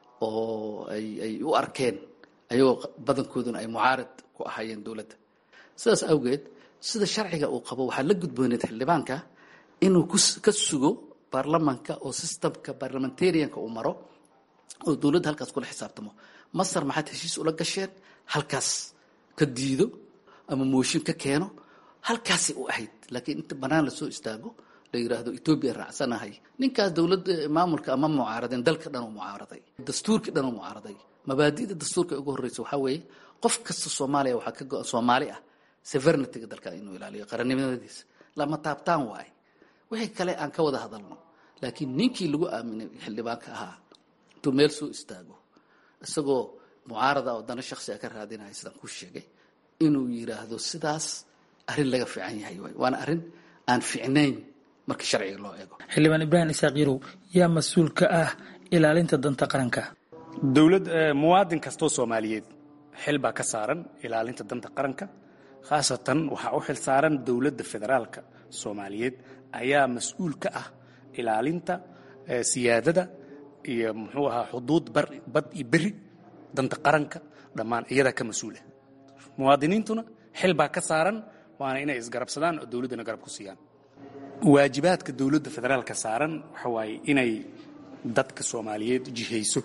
oo ay u arkeen ayagoo badankooduna ay mucaarad ku ahaayeen dawladda sidaas awgeed sida sharciga uu qabo waxaa la gudbooneed xildhibaanka inuu ka sugo baarlamaanka oo systemka parliamentarianka uu maro oo dawladda halkaas kula xisaabtamo masar maxaad heshiis ula gasheen halkaas ka diido ama mooshin ka keeno halkaasi u ahayd laakiin inta banaan la soo istaago la yiraahdo Ethiopia raacsanahay ninkaas dawladda maamulka ama mucaaradeen dalka dhan oo mucaaraday dastuurka dhan oo mucaaraday mabaadi'da dastuurka ugu horeysa waxa weeye qof kasta Soomaaliya waxa ka go'an Soomaali ah sovereignty dalka inuu ilaaliyo qarannimadiisa lama taabtaan waay wixii kale aan ka wada hadalno laakiin ninkii lagu aaminay xildhibaanka ahaa intuu meel soo istaago isagoo mucaarada oo dana shakhsi ah ka raadinaya sidaan ku sheegay inuu yiraahdo sidaas arrin laga fiican yahay waana arrin aan fiicnayn marka sharciga loo eego xildhibaan Ibrahim Isaaq Yarow yaa mas'uul ka ah ilaalinta danta qaranka dawlad muwaadin kastoo Soomaaliyeed xil baa ka saaran ilaalinta danta qaranka khaasatan waxa u xil saaran dawladda federaalka Soomaaliyeed ayaa mas'uul ka ah ilaalinta siyaadada iyo muxuu ahaa xuduud bad iyo bari danta qaranka dhammaan iyada ka mas'uula muwaadiniintuna xil baa ka saaran waana inay isgarabsadaan oo dawladana garab ku siiyaan waajibaadka dawladda federaalka saaran waxa waaye inay dadka Soomaaliyeed jihayso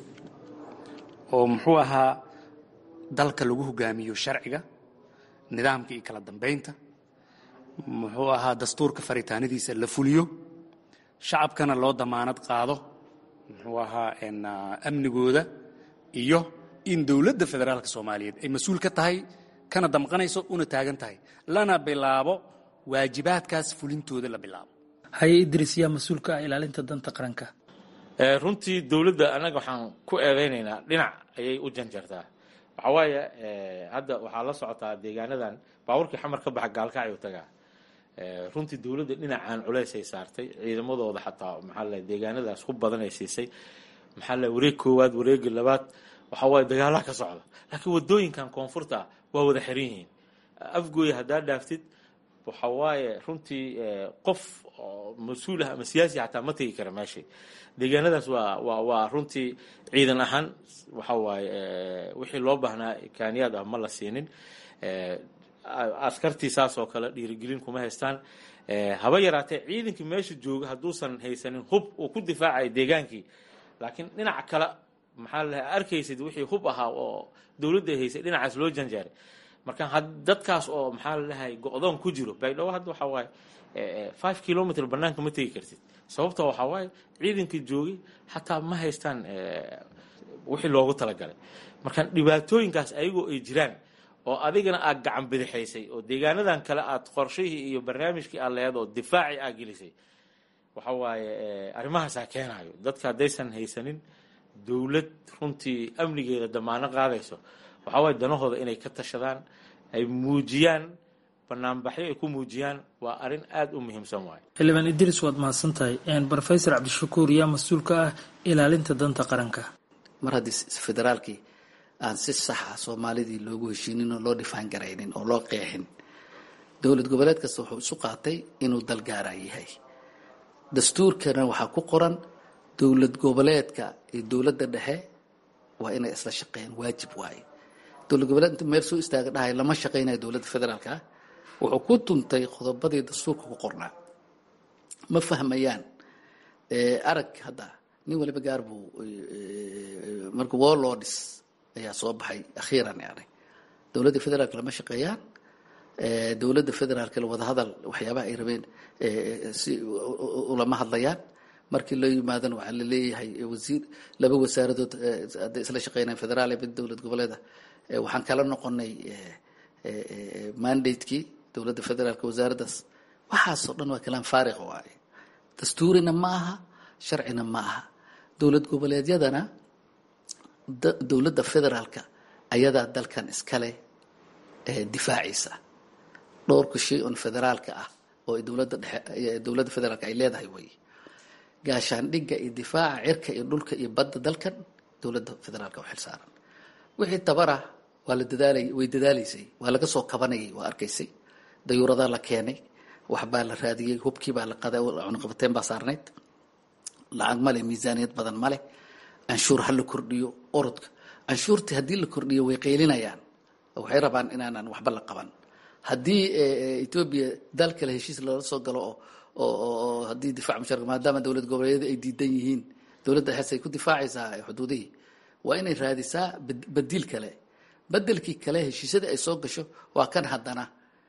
oo muxuu ahaa dalka lagu hogaamiyo sharciga nidaamka iyo kala dambeynta muxuu ahaa dastuurka faritaanadiisa la fuliyo shacabkana loo damaanad qaado muxuu ahaa amnigooda iyo in dawladda federaalka Soomaaliyeed ay mas'uul ka tahay kana damqanayso una taagan tahay lana bilaabo waajibaadkaas fulintooda la bilaabo haye Idris yaa mas'uul ka ah ilaalinta danta qaranka runtii dawladda anaga waxaan ku eedeynaynaa dhinac ayay u janjartaa waxa waaye hadda waxaa la socotaa deegaanadan baaburkii xamar ka baxa gaalkacyo tagaa runtii dawladda dhinacaan culays ay saartay ciidamadooda xataa maxaa la deegaanadaas ku badan ay siisay maxaa la wareeg koowaad wareeg labaad waxa waaye dagaalaha ka socda laakiin wadooyinkan koonfurta waa wada xiran yihiin afgooya haddaa dhaaftid waxa waaye runtii qof mas'uul ah ama siyaasi xataa ma tegi kara meeshii deegaanadaas waa runtii ciidan ahaan waxa waaye wixii loo baahnaa kaaniyaad ah ma la siinin askartii saas oo kale dhiirigelin kuma haystaan haba yaraatee ciidankii meesha jooga hadduusan haysanin hub uu ku difaacay deegaankii laakiin dhinaca kale maxaa la arkaysid wixii hub ahaa oo dawladda ay haysay dhinacaas loo janjaaray marka dadkaas oo maxaa la dhahay go'doon ku jiro baydhabo hadda waxa waaye 5 kilometer banaanka ma tegi kartid sababtoo waxa waaye ciidankii joogay xataa ma haystaan wixii loogu talagalay marka dhibaatooyinkaas ayagoo ay jiraan oo adigana aad gacan bidixaysay oo deegaanadan kale aad qorshihii iyo barnaamijkii aad leedahay oo difaaci aad gelisay waxa waaye arrimahaasaa keenayo dadka haddaysan haysanin dawlad runtii amnigeeda damaano qaadayso waxa waaye danahooda inay ka tashadaan ay muujiyaan barnaamijyo ay ku muujiyaan waa arrin aad u muhiimsan waaye xildhibaan Idris waad mahadsantahay Professor Cabdishakuur yaa mas'uul ka ah ilaalinta danta qaranka mar haddii federaalkii aan si sax ah Soomaalidii loogu heshiinin oo loo dhifaan garaynin oo loo qeexin dawlad goboleed kasta wuxuu isu qaatay inuu dal gaar yahay dastuurkana waxaa ku qoran dawlad goboleedka iyo dawladda dhexe waa inay isla shaqeeyaan waajib waaye dowlad goboleed inta meel soo istaaga dhahay lama shaqeynayo dowladda federaalka wuxuu ku tuntay qodobadii dastuurka ku qornaa ma fahmayaan arag hadda nin waliba gaar buu marka warlords ayaa soo baxay akhiiran yani dowladda federaalka lama shaqeeyaan dowladda federaalka wada hadal waxyaabaha ay rabeen si ulama hadlayaan markii loo yimaadana waxaa la leeyahay wasiir laba wasaaradood hadday isla shaqeynayaan federaal iyo dowlad goboleeda waxaan kala noqonay mandatekii dowladda federaalka wasaaraddaas waxaasoo dhan waa kalaan faariq waaye dastuurina ma aha sharcina ma aha dowlad goboleedyadana dowladda federaalka ayadaa dalkan iskale difaaciisa dhowrka shay on federaalka ah oo dowladda federaalka ay leedahay way gaashaandhigga iyo difaaca cirka iyo dhulka iyo badda dalkan dowladda federaalka u xilsaaran wixii tabara waa la dadaalay way dadaalaysay waa laga soo kabanayay waa arkaysay dayuurada la keenay waxbaa la raadiyey hubkii baa la qaday cunaqabateen baa saarnayd lacag male miisaaniyad badan male canshuur ha la kordhiyo orodka canshuurtii haddii la kordhiyo way qaylinayaan waxay rabaan inaanan waxba la qaban haddii Ethiopia dal kale heshiis lala soo galo oo haddii difaac musharraf maadaama dowlad goboleedyada ay diidan yihiin dowladda waxay ku difaacaysaa xuduudihii waa inay raadisaa bedel kale bedelkii kale heshiisyada ay soo gasho waa kan haddana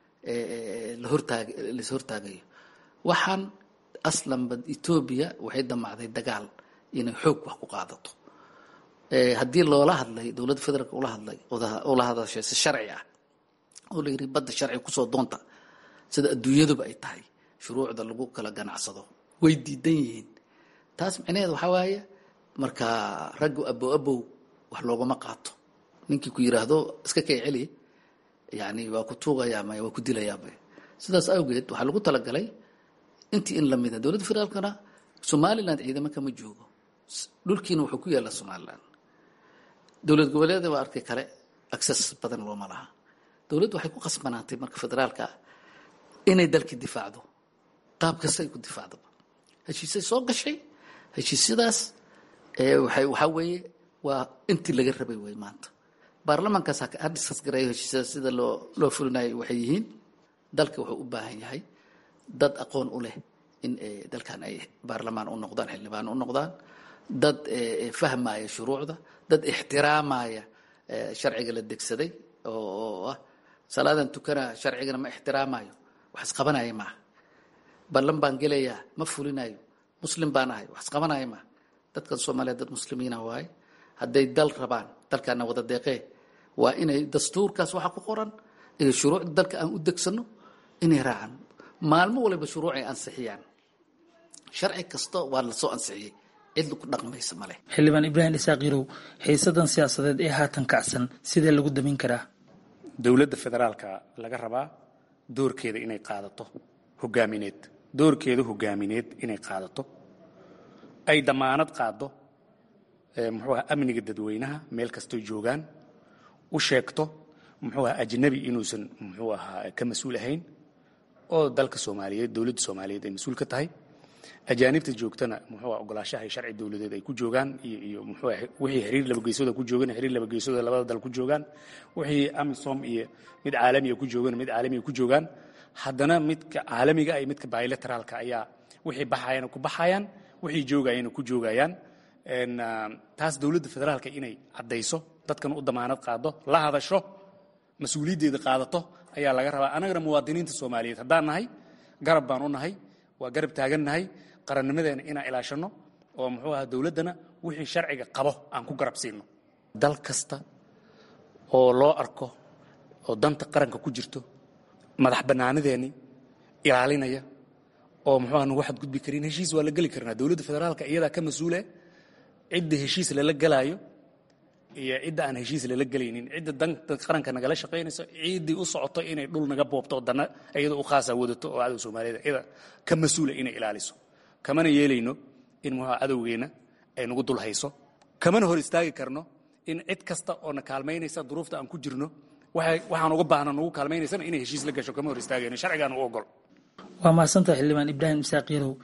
la hortaagayo waxaan aslanba Ethiopia waxay damacday dagaal inay xoog wax ku qaadato haddii loola hadlay dowladda federaalka ula hadashay si sharci ah oo la yiri badda sharci ku soo doonta sida adduunyaduba ay tahay shuruucda lagu kala ganacsado way diidan yihiin taas macnaheedu waxa waaye marka raggu abow wax loogama qaato ninkii ku yiraahdo iska kay celi yani waa ku tuugaya ama waa ku dilaya sidaas awgeed waxa lagu talagalay intii in la mid ah dowladda federaalkana Somaliland ciidamo kama joogo dhulkiina wuxuu ku yaala Somaliland dowlad goboleedyada waa arkay kale access badan looma laha dowladdu waxay ku qasbanaatay marka federaalka inay dalka difaacdo qaab kasta ay ku difaacdo heshiisay soo gashay heshiisyadaas waxa weeye waa intii laga rabay way maanta baarlamaankaas ha discuss gareeyo heshiisyada sida loo fulinayo waxay yihiin dalka wuxuu u baahan yahay dad aqoon u leh in dalkan ay baarlamaan u noqdaan xildhibaan u noqdaan dad fahmaya shuruucda dad ixtiraamaya sharciga la degsaday oo salaadan tukana sharcigana ma ixtiraamayo wax isqabanaya ma ballan baan gelayaa ma fulinayo muslim baan ahay wax isqabanaya ma dadkan Soomaaliyeed dad muslimiina waay hadday dal rabaan dalkana wada deeqee waa inay dastuurkaas waxa ku qoran ee shuruucda dalka aan u degsano inay raacaan maalmo waliba shuruuc ay ansixiyaan sharci kasta waa la soo ansixiyay cid ku dhaqmaysa male xildhibaan Ibrahim Isaaqirow xiisadan siyaasadeed ee haatan kacsan sidee lagu damin karaa dowladda federaalka laga rabaa doorkeeda inay qaadato hogaamineed inay qaadato ay damaanad qaado amniga dadweynaha meel kastoo joogaan u sheegto ajnabi inuusan ka mas'uul ahayn oo dalka Soomaaliyeed dowladda Soomaaliyeed ay mas'uul ka tahay ajaanibta joogtana ogolaashaha sharci dowladeed ay ku joogaan iyo wixii xiriir laba geesooda ku joogan xiriir laba geesooda labada dal ku joogaan wixii AMISOM iyo mid caalami ah ku joogaan haddana midka caalamiga ay midka bilateralka ayaa wixii baxayana ku baxayaan wixii joogayana ku joogayaan taas dowladda federaalka inay cadayso dadkan u damaanad qaado la hadasho mas'uuliyaddeeda qaadato ayaa laga rabaa anagana muwaadiniinta Soomaaliyeed haddaan nahay garab baan u nahay waa garab taagannahay qarannimadeena inaan ilaashano oo dowladdana wixii sharciga qabo aan ku garab siino dal kasta oo loo arko oo danta qaranka ku jirto madax bannaanideeni ilaalinaya oo nagu xadgudbi karin heshiis waa la geli karnaa dowladda federaalka iyadaa ka mas'uule cidda heshiis lala galaayo iyo cidda aan heshiis lala gelaynin cidda danta qaranka nagala shaqaynayso ciidii u socoto inay dhul naga boobto dana iyada u khaasa wadato oo cadow Soomaaliyeed iyada ka mas'uule inay ilaaliso kamana yeelayno in cadowgeena ay nagu dul hayso kamana hor istaagi karno in cid kasta oo na kaalmaynaysa duruufta aan ku jirno waxaan uga baahnaa nagu kaalmaynaysana inay heshiis la gasho kama hor istaagayno sharcigaan u ogol waa mahadsantahay xildhibaan Ibrahim Isaaqirow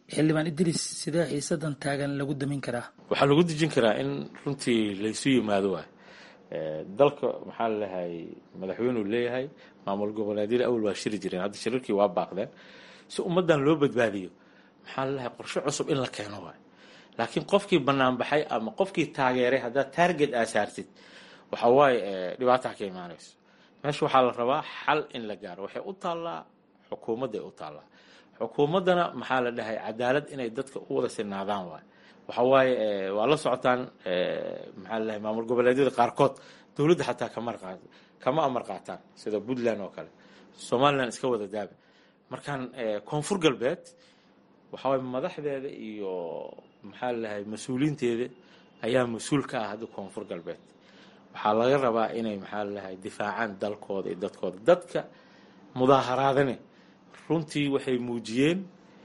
xildhibaan idris sidee xiisadan taagan lagu damin karaa? waxaa lagu dejin karaa in runtii laysu yimaado waay. dalka maxaa lalahay madaxweynuu leeyahay, maamul goboleedyada awal waa shiri jireen, hadda shirarkii waa baaqdeen. si ummadan loo badbaadiyo maxaa lalahay qorshe cusub in la keeno waay. laakiin qofkii banaan baxay ama qofkii taageeray haddaad taarget aasaartid waxa waaye dhibaataa ka imaanayso. meesha waxaa la rabaa xal in la gaaro. waxay u taallaa xukuumadday u taallaa. xukuumaddana maxaa la dhahay cadaalad inay dadka u wada sinaadaan waay. waxa waaye waa la socotaan maxaa la dhahay maamul goboleedyada qaarkood dowladda xataa kama amar qaataan sida puntland oo kale, somaliland iska wada daaba. markaan koonfur galbeed waxa waaye madaxdeeda iyo maxaa la dhahay mas-uuliinteeda ayaa mas-uul ka ah hadda koonfur galbeed. waxaa laga rabaa inay maxaa la dhahay difaacaan dalkooda iyo dadkooda. dadka mudaaharaadane runtii waxay muujiyeen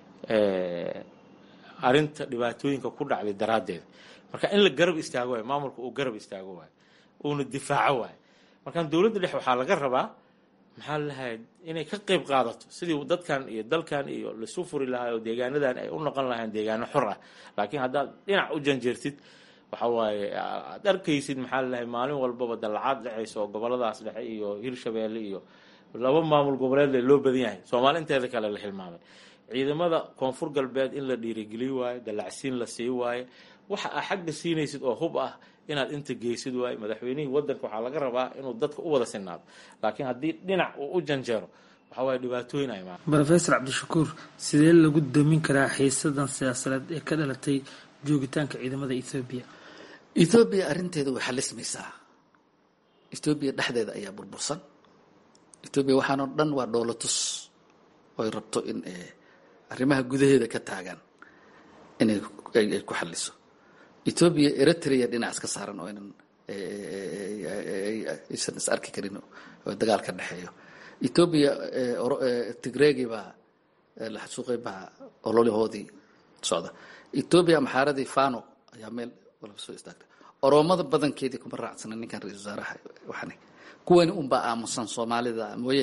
arinta dhibaatooyinka ku dhacday daraaddeed. marka in la garab istaago waay, maamulka uu garab istaago waay, uuna difaaco waay. markaan dowladda dhexe waxaa laga rabaa maxaa lalahay inay ka qayb qaadato sidii dadkan iyo dalkan iyo lasu furi lahaa oo deegaanadan ay u noqon lahayn deegaano xor ah. laakiin haddaad dhinac u janjeertid waxa waaye aad arkaysid maxaa lalahay maalin walbaba dallacaad dhexayso oo goboladaas dhexe iyo hirshabeelle iyo laba maamul goboleed loo badan yahay, soomaali inteeda kale la hilmaamay. ciidamada koonfur galbeed in la dhiirigeliy waayo, dallacsiin la sii waayo. waxa aa xagga siinaysid oo hub ah inaad inta geysid waayo. madaxweynihii wadanka waxaa laga rabaa inuu dadka u wada sinaado. laakiin haddii dhinac uu u janjeero waxa waaye dhibaatooyin ay imaan. brofesor cabdishakuur, sidee lagu damin karaa xiisadan siyaasadeed ee ka dhalatay joogitaanka ciidamada ethoobiya? ethoobiya arrinteeda way xalismaysaa. ethoobiya dhexdeeda ayaa burbursan. ethoobiya waxaanoo dhan waa dhoolatus oy rabto in arrimaha gudaheeda ka taagan inay ku xaliso. ethoobiya eritrea dhinac iska saaran oo aysan is arki karin oo dagaal ka dhexeeyo. ethoobiya tigreegii baa la xasuuqay baa ololahoodii socda. ethoobiya maxaaradii fano ayaa meel walba soo istaagtay. oromada badankeedii kuma raacsana ninkan ra-iisul wasaaraha waxani kuwani unbaa aamusan soomaalida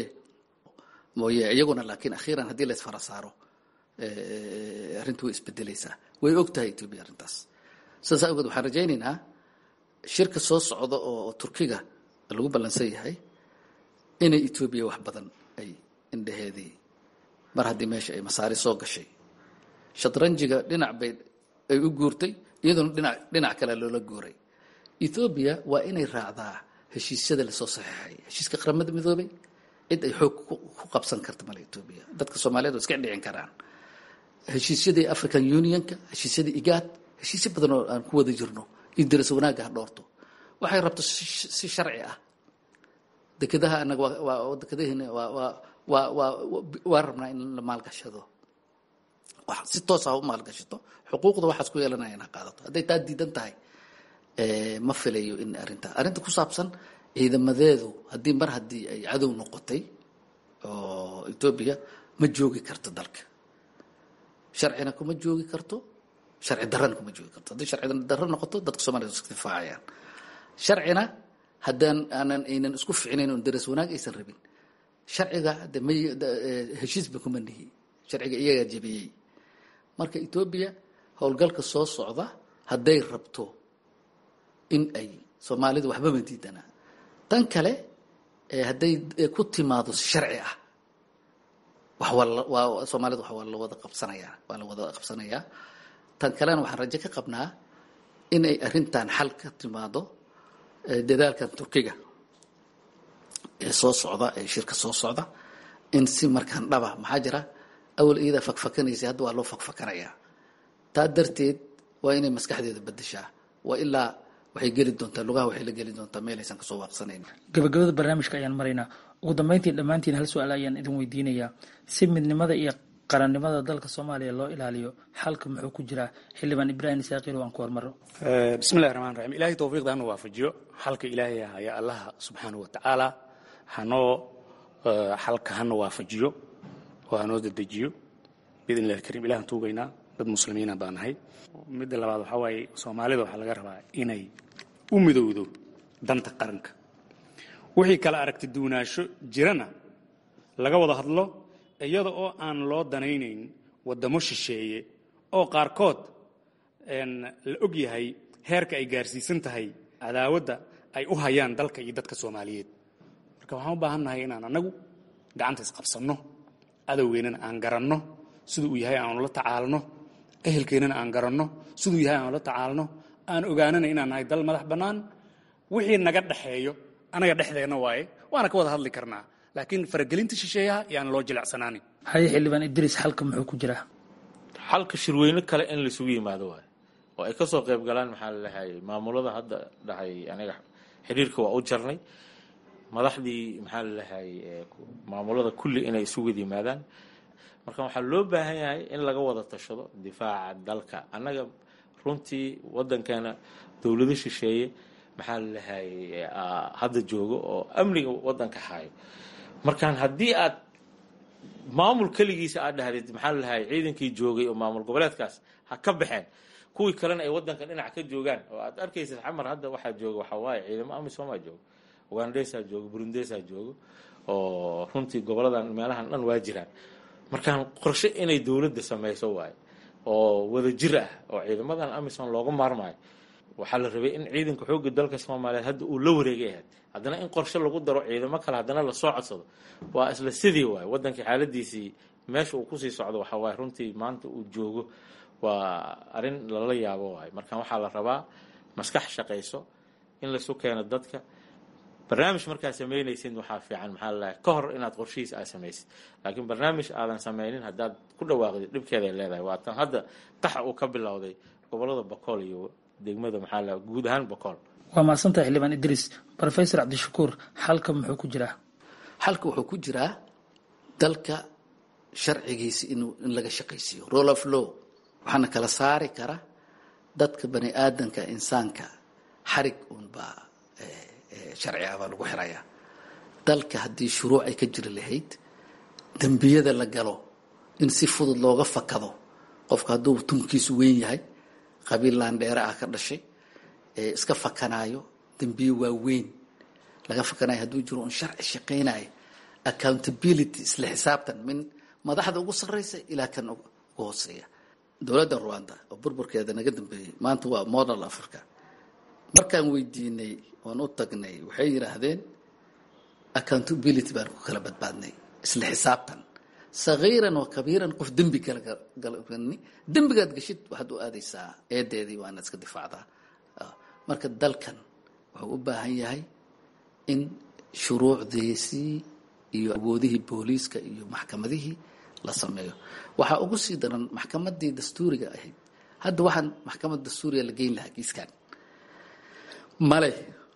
mooye iyaguna. laakiin akhiiran haddii la isfara saaro arrintu way isbedelaysaa. way og tahay etoobiya arrintaas. sidaas awgeed waxaan rajaynaynaa shirka soo socda oo turkiga lagu ballansan yahay inay etoobiya wax badan ay indhaheedii mar haddii meesha ay masaari soo gashay. shatranjiga dhinac bay ay u guurtay, iyaduna dhinac kale loola guuray. ethoobiya waa inay raacdaa heshiisyada lasoo saxeexay. heshiiska qaramada midoobay cid ay xoog ku qabsan karta male etoobiya. dadka soomaaliyeed waa iska dhicin karaan. heshiisyadii african unionka, heshiisyadii igaad, heshiisyo badan oo aan ku wada jirno iyo daras wanaagga ha dhoorto. waxay rabto si sharci ah. dekedaha anaga dekedaheena waa rabnaa in la maalgashado. si toos ah u maalgashato. xuquuqda waxaas ku yeelanaya in ha qaadato. hadday taa diidan tahay ma filayo in arrinta ku saabsan ciidamadeedu haddii ay cadow noqotay oo etoobiya ma joogi karto dalka. sharcina kuma joogi karto, sharci darrana kuma joogi karto. haddii sharci darro noqoto dadka soomaaliyed iska difaacayaan. sharcina aynan isku ficnayn oon daras wanaag aysan rabin. sharciga heshiisba kuma nihi. sharciga iyagaa jebiyey. marka etoobiya howlgalka soo socda hadday rabto in ay soomaalidu waxbama diidana. tan kale hadday ku timaado si sharci ah soomaalida waa la wada qabsanayaa. tan kalena waxaan rajo ka qabnaa inay arrintan xal ka timaado dadaalkan turkiga ee soo socda, ee shirka soo socda, in si markaan dhaba maxaa jira awal iyada fakfakanaysa, hadda waa loo fakfakanayaa. taa darteed waa inay maskaxdeeda bedeshaa. waa ilaa waxay geli doontaa lugaha waxay la geli doontaa meel aysan kasoo waaqsanayn. gabagabada barnaamijka ayaan maraynaa. ugu dambeyntii dhammaantiin hal su-aal ayaan idin weydiinayaa. si midnimada iyo qarannimada dalka soomaaliya loo ilaaliyo, xalka muxuu ku jiraa? xildhibaan ibraahim isaaqil waan ku hormaro. bismillahi raxmaan raxiim. ilaahay tawfiiqda hanu waafajiyo. xalka ilaahay haya allaha subxaanahu watacaala xalka hana waafajiyo oo hanoo dedejiyo biidn illahi alkariim. ilahan tuugaynaa, dad muslimiina baan nahay. midda labaad waxaa waaye soomaalida waxaa laga rabaa inay u midowdo danta qaranka. wixii kala aragti duunaasho jirana laga wada hadlo, iyada oo aan loo danaynayn wadamo shisheeye oo qaarkood la og yahay heerka ay gaarsiisan tahay cadaawadda ay u hayaan dalka iyo dadka Soomaaliyeed. Marka waxaan u baahannahay inaan anagu gacanta isqabsanno, adawgeennana aan garanno siduu u yahay aan la tacaalno, ehelkeennana aan garanno siduu yahay aan la tacaalno, aan ogaanana inaan nahay dal madax bannaan. wixii naga dhaxeeyo anaga dhexdeena waaye waana ka wada hadli karnaa, laakiin faragelinta shisheeyaha yaan loo jilicsanaanin. haye xildhibaan Idris, xalka muxuu ku jiraa? xalka shirweyne kale in la isugu yimaado waaye oo ay ka soo qayb galaan maxaa la dhahay maamulada hadda dhahay aniga xiriirka waa u jarnay madaxdii maxaa la dhahay maamulada kulli inay isugu yimaadaan. marka waxaa loo baahan yahay in laga wada tashado difaaca dalka. annaga runtii wadankeena dowlado shisheeye maxaa la dhahay hadda joogo oo amniga wadanka hayo. markaan haddii aad maamul keligiisa aad dhahdid maxaa la dhahay ciidankii joogay oo maamul goboleedkaas ha ka baxeen, kuwii kalena ay wadanka dhinac ka joogaan oo aad arkaysid xamar hadda waxaa jooga waxaa waaye ciidamo amisom joogo, ugandesaa joogo, burundesaa joogo oo runtii goboladan meelahan dhan waa jiraan. markaan qorshe inay dowladda samayso waaye oo wada jir ah oo ciidamadan amisom looga maarmaayo. waxaa la rabay in ciidanka xoogga dalka Soomaaliyeed hadda uu la wareegay ahayd, haddana in qorshe lagu daro ciidamo kale haddana la soo codsado waa isla sidii waaye. wadankii xaaladiisii meesha uu kusii socdo waxaa waaye runtii maanta uu joogo waa arrin lala yaabo waaye. markaan waxaa la rabaa maskax shaqayso in la isu keeno dadka. barnaamij markaad samaynaysid waxaa fiican maxaa la dhahay ka hor inaad qorshihiis aad samaysid, laakiin barnaamij aadan samaynin haddaad ku dhawaaqdid dhibkeeday leedahay. waa tan hadda qaxa uu ka bilowday gobolada Bakool iyo degmada maxaa la guud ahaan Bakool. waa mahadsantahay xildhibaan Idris. Professor Cabdishakuur, xalka muxuu ku jiraa? xalka wuxuu ku jiraa dalka sharcigiisa in laga shaqaysiiyo, rule of law. waxaana kala saari kara dadka bani aadanka insaanka xarig unbaa sharci ah baa lagu xirayaa. dalka haddii shuruuc ay ka jiri lahayd, dembiyada la galo in si fudud looga fakado. qofka hadduu tumkiisu weyn yahay, qabiil laandheere ah ka dhashay, iska fakanaayo dembiye waaweyn laga fakanayo, hadduu jiro un sharci shaqaynayo, accountability, isla xisaabtan min madaxda ugu sarraysa ilaa kan ugu hooseeya. dowladda Rwanda oo burburkeeda naga dambeeyey maanta waa model Africa. markaan weydiinay oon u tagnay waxay yidhaahdeen accountability baan ku kala badbaadnay, isla xisaabtan. sagiiran wa kabiiran, qof dembi kala galni dembigaad gashid waxaad u aadaysaa eedeedii waana iska difaacdaa. marka dalkan wuxuu u baahan yahay in shuruucdiisii iyo awoodihii booliiska iyo maxkamadihii la sameeyo. waxaa ugu sii daran maxkamadii dastuuriga ahayd. hadda waxaan maxkamad dastuuriga la geyn lahaa kiiskan male,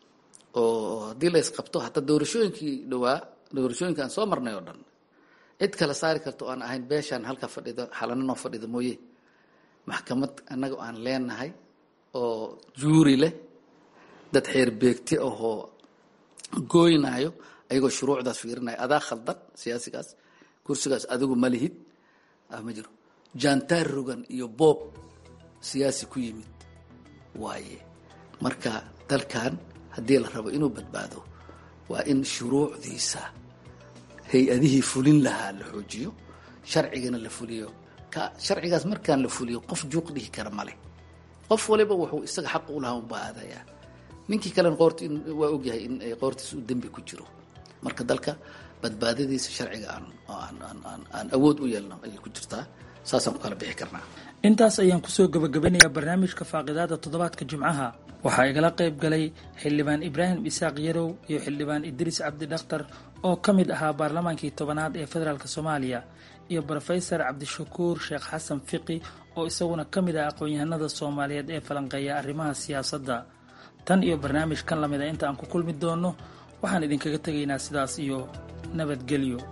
oo haddii la isqabto hataa doorashooyinkii dhawaa, doorashooyinka aan soo marnay oo dhan cid kala saari karta oo aan ahayn beeshaan halka fadhida xalananoo fadhida mooye. maxkamad annaga aan leenahay oo juuri leh, dad xeer beegti ahoo gooynayo ayagoo shuruucdaas fiirinaya. adaa khaldan siyaasigaas, kursigaas adigu ma lihid, ma jiro. jaantaar rogan iyo boob siyaasi ku yimid waaye. marka dalkan haddii la rabo inuu badbaado waa in shuruucdiisa hay-adihii fulin lahaa la xoojiyo, sharcigana la fuliyo. sharcigaas markaan la fuliyo qof juuq dhihi kara male. qof waliba wuxuu isaga xaq u lahaa unbaa aadayaa. ninkii kalena qoorti waa ogyahay in qoortiisa uu dembi ku jiro. marka dalka badbaadadiisa sharciga aan awood u yeelno ayay ku jirtaa. saasaan ku kala bixi karnaa. intaas ayaan kusoo gabagabanayaa barnaamijka faaqidaada toddobaadka jimcaha. waxaa igala qayb galay xildhibaan Ibraahim Isaaq Yarow iyo xildhibaan Idris Cabdi Dhakhtar oo ka mid ahaa baarlamaankii 10aad ee federaalk Soomaaliya, iyo Professor Cabdishakuur Sheekh Xasan Fiqi oo isaguna ka mid ah aqoon-yahanada Soomaaliyeed ee falanqeeya arrimaha siyaasadda. tan iyo barnaamijkan lamida inta aan ku kulmi doono waxaan idinkaga tegaynaa sidaas iyo nabadgelyo.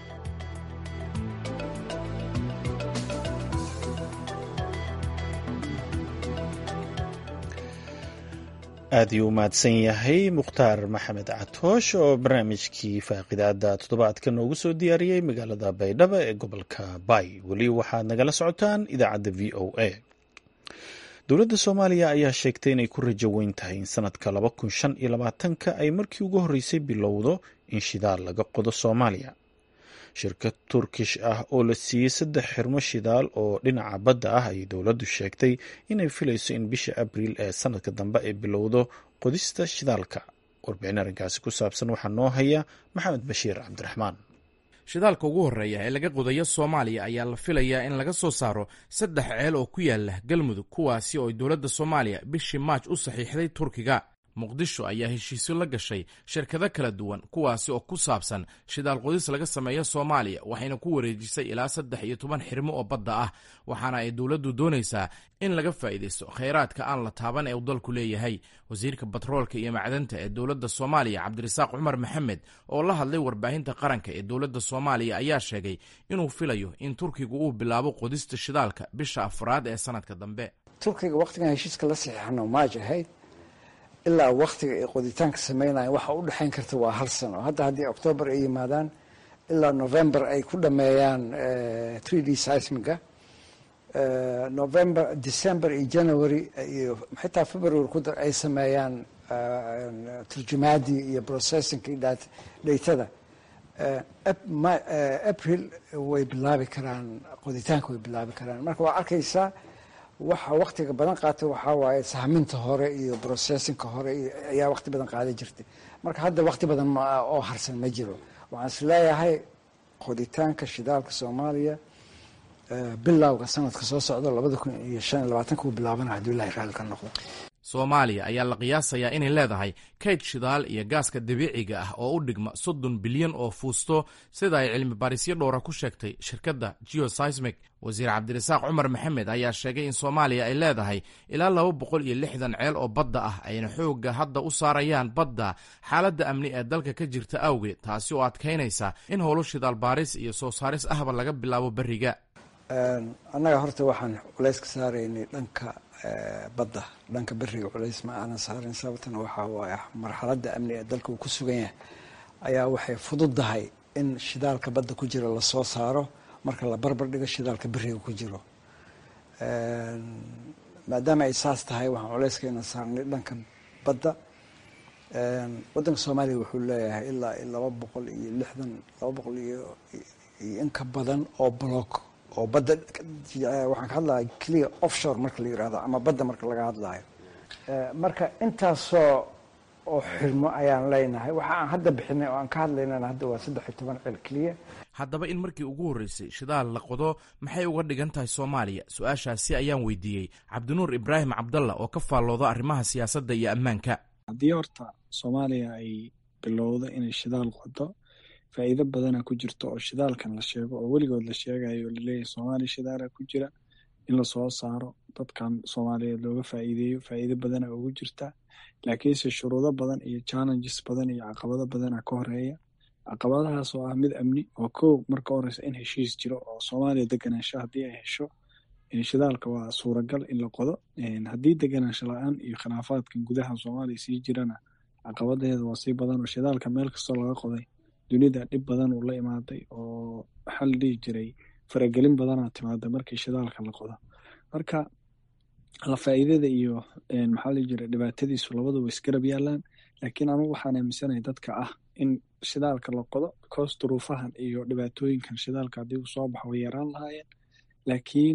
aad iyuu u mahadsan yahay mukhtaar maxamed catoosh oo barnaamijkii faaqidaada toddobaadka noogu soo diyaariyey magaalada baydhabo ee gobolka bay. weli waxaad nagala socotaan idaacadda v o a. dowladda Soomaaliya ayaa sheegtay inay ku rajo weyn tahay in sanadka 2025 ay markii ugu horreysay bilowdo in shidaal laga qodo Soomaaliya. shirkad turkish ah oo la siiyey 3 xirmo shidaal oo dhinaca badda ah ayay dowladdu sheegtay inay filayso in bisha abriil ee sanadka dambe ay bilowdo qodista shidaalka. warbixin arrinkaasi ku saabsan waxaa noo haya maxamed bashiir cabdiraxmaan. shidaalka ugu horreeya ee laga qodayo soomaaliya ayaa la filayaa in laga soo saaro 3 ceel oo ku yaala galmudug, kuwaasi oo dowladda soomaaliya bishii maaj u saxiixday turkiga. muqdisho ayaa heshiisyo la gashay shirkado kala duwan kuwaasi oo ku saabsan shidaal qodis laga sameeyo soomaaliya, waxayna ku wareejisay ilaa 13 xirmo oo badda ah, waxaana ay dowladdu doonaysaa in laga faa'iidaysto khayraadka aan la taaban ee uu dalku leeyahay. wasiirka batroolka iyo macdanta ee dowladda soomaaliya cabdirasaaq cumar maxamed oo la hadlay warbaahinta qaranka ee dowladda soomaaliya ayaa sheegay inuu filayo in turkigu uu bilaabo qodista shidaalka bisha afraad ee sanadka dambe. turkiga waqtigan heshiiska la saxiixano maaj ahayd ilaa waktiga ay qoditaanka sameynayaan waxa u dhexayn karta waa 1 sano. hadda haddii octoobar ay yimaadaan ilaa november ay ku dhameeyaan 3D seismiga, november december iyo january iyo xitaa february ku dar ay sameeyaan turjumaadii iyo processingkii daytada, april way bilaabi karaan qoditaanka, way bilaabi karaan. marka waa arkaysaa waxa waqtiga badan qaatay waxaa waaye sahminta hore iyo processinka hore ayaa waqti badan qaadan jirtay. marka hadda waqti badan oo harsan ma jiro. waxaan is leeyahay qoditaanka shidaalka soomaaliya bilowga sanadka soo socda 2025 uu bilaabana haddii ilaahay raali ka noqdo. soomaaliya ayaa la qiyaasayaa inay leedahay kayd shidaal iyo gaaska dabiiciga ah oo u dhigma 30 bilyan oo fuusto, sida ay cilmi baarisyo dhowra ku sheegtay shirkadda geoseismic. wasiir cabdirasaaq cumar maxamed ayaa sheegay in soomaaliya ay leedahay ilaa 260 ceel oo badda ah, ayna xoogga hadda u saarayaan badda xaaladda amni ee dalka ka jirta awgeed, taasi oo adkaynaysa in howlo shidaal baaris iyo soo saaris ahba laga bilaabo beriga. annaga horta waxaan culays ka saaraynay dhanka badda, dhanka beriga culays ma aanan saarin. sababtana waxaa waaye marxaladda amni ee dalka uu ku sugan yahay ayaa waxay fududahay in shidaalka badda ku jira lasoo saaro marka la barbar dhigo shidaalka beriga ku jiro. maadaama ay saas tahay waxaan culayskayna saarnay dhanka badda. waddanka soomaaliya wuxuu leeyahay ilaa 200 iyo in ka badan oo block oo badda, waxaan ka hadlaya clear offshore marka la yirahdo ama badda marka laga hadlayo. marka intaasoo oo xirmo ayaan leenahay. waxa aan hadda bixinay oo aan ka hadlaynana hadda waa 13 ceel clear. haddaba in markii ugu horreysay shidaal la qodo maxay uga dhigan tahay soomaaliya? su-aashaasi ayaan weydiiyey cabdinuur ibraahim cabdalla oo ka faallooda arrimaha siyaasadda iyo ammaanka. haddii horta soomaaliya ay bilowdo inay shidaal qodo, faa'iido badana ku jirto oo shidaalkan la sheego oo weligood la sheegayo oo laleeyahay soomaaliya shidaala ku jira, in lasoo saaro dadkan soomaaliyeed looga faa'iideeyo, faa'iido badana ugu jirta. laakiinse shuruudo badan iyo challenges badan iyo caqabado badana ka horeeya. caqabadahaas oo ah mid amni oo kow marka horeysa in heshiis jiro oo soomaaliya deganaansho haddii ay hesho shidaalka waa suuragal in la qodo. haddii deganaansho la-aan iyo khilaafaadkan gudaha soomaaliya sii jirana caqabadeeda waa sii badan oo shidaalka meel kastoo laga qoday dunida dhib badan uu la imaaday oo waxaa la dhihi jiray faragelin badanaa timaada markii shidaalka la qodo. marka la faa'iidada iyo maxaa la jira dhibaatadiisu labaduba isgarab yaalaan. laakiin anugu waxaan aaminsanahay dadka ah in shidaalka la qodo because duruufahan iyo dhibaatooyinkan shidaalka haddii uu soo baxo way yaraan lahaayeen. laakiin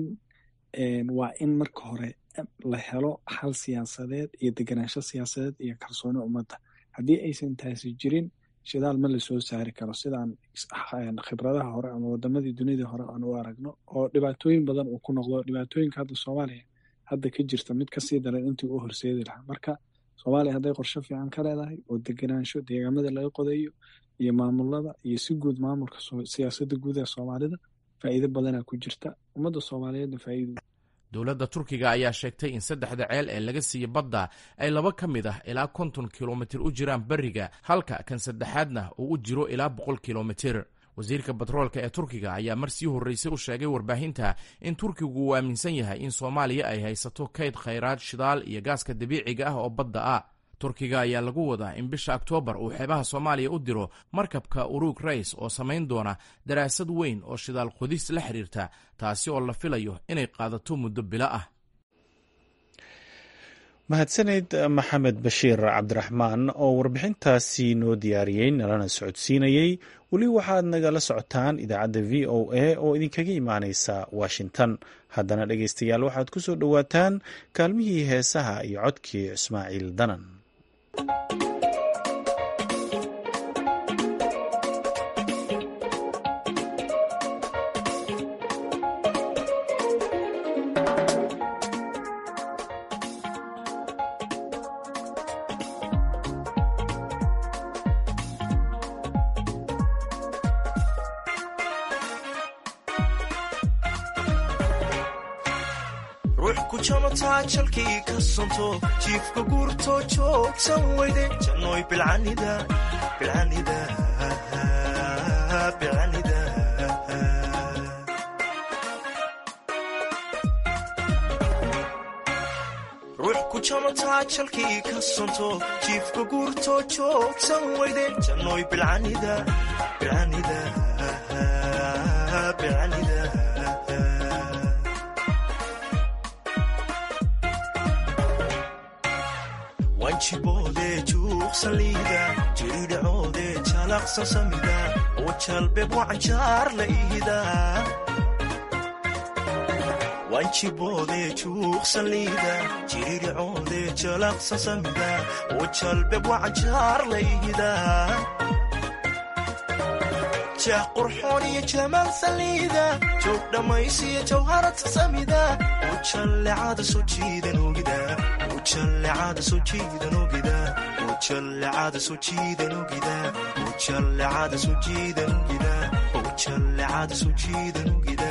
waa in marka hore la helo xal siyaasadeed iyo deganaansho siyaasadeed iyo kalsooni ummadda. haddii aysan taasi jirin shidaal ma lasoo saari karo sidaan khibradaha hore ama wadamadii dunida hore aan u aragno, oo dhibaatooyin badan uu ku noqdo. dhibaatooyinka hadda soomaaliya hadda ka jirta mid kasii daran intii u horseedi lahaa. marka soomaaliya hadday qorshe fiican ka leedahay oo deganaansho deegaamada laga qodayo iyo maamulada iyo si guud maamulka siyaasadda guud ee soomaalida faa'iido badana ku jirta. ummadda soomaaliyeedna faa'iido. dowladda turkiga ayaa sheegtay in 3 ceel ee laga siiye badda ay 2 ka mid ah ilaa 50 kilomitir u jiraan beriga, halka kan saddexaadna uu u jiro ilaa 100 kilomitir. wasiirka batroolka ee turkiga ayaa mar sii horreysay u sheegay warbaahinta in turkigu uu aaminsan yahay in soomaaliya ay haysato kayd khayraad shidaal iyo gaaska dabiiciga ah oo badda ah. turkiga ayaa lagu wadaa in bisha Oktoobar uu xeebaha Soomaaliya u diro markabka Urug Race oo samayn doona daraasad weyn oo shidaal qodis la xiriirta, taasi oo la filayo inay qaadato muddo bilo ah. mahadsaneyd maxamed bashiir cabdiraxmaan oo warbixintaasi noo diyaariyey nalana socodsiinayey. weli waxaad nagala socotaan idaacadda v o a oo idinkaga imaaneysa washington. haddana dhegeystayaal waxaad ku soo dhowaataan kaalmihii heesaha iyo codkii ismaaciil danan. jalkii ka sonto jiifka guurto joogsan weyde jannoy bilcanida ruux ku jamataa jalkii ka sonto jiifka guurto joogsan weyde jannoy bilcanida wanjiboode juuqsaliida jiridhacoode jalaqsan samida oo jalbeeb wacanjaar la ihida wanjiboode juuqsaliida jiridhacoode jalaqsan samida oo jalbeeb wacanjaar la ihida jah qurxoon iyo jamaal saliida joog dhammaysiya jawharata samida oo jallecada soo jiidan ogida jallecada soo jiidan ogida jallecada soo jiidan ogida jallecada soo jiidan ogida jallecada soo jiidan ogida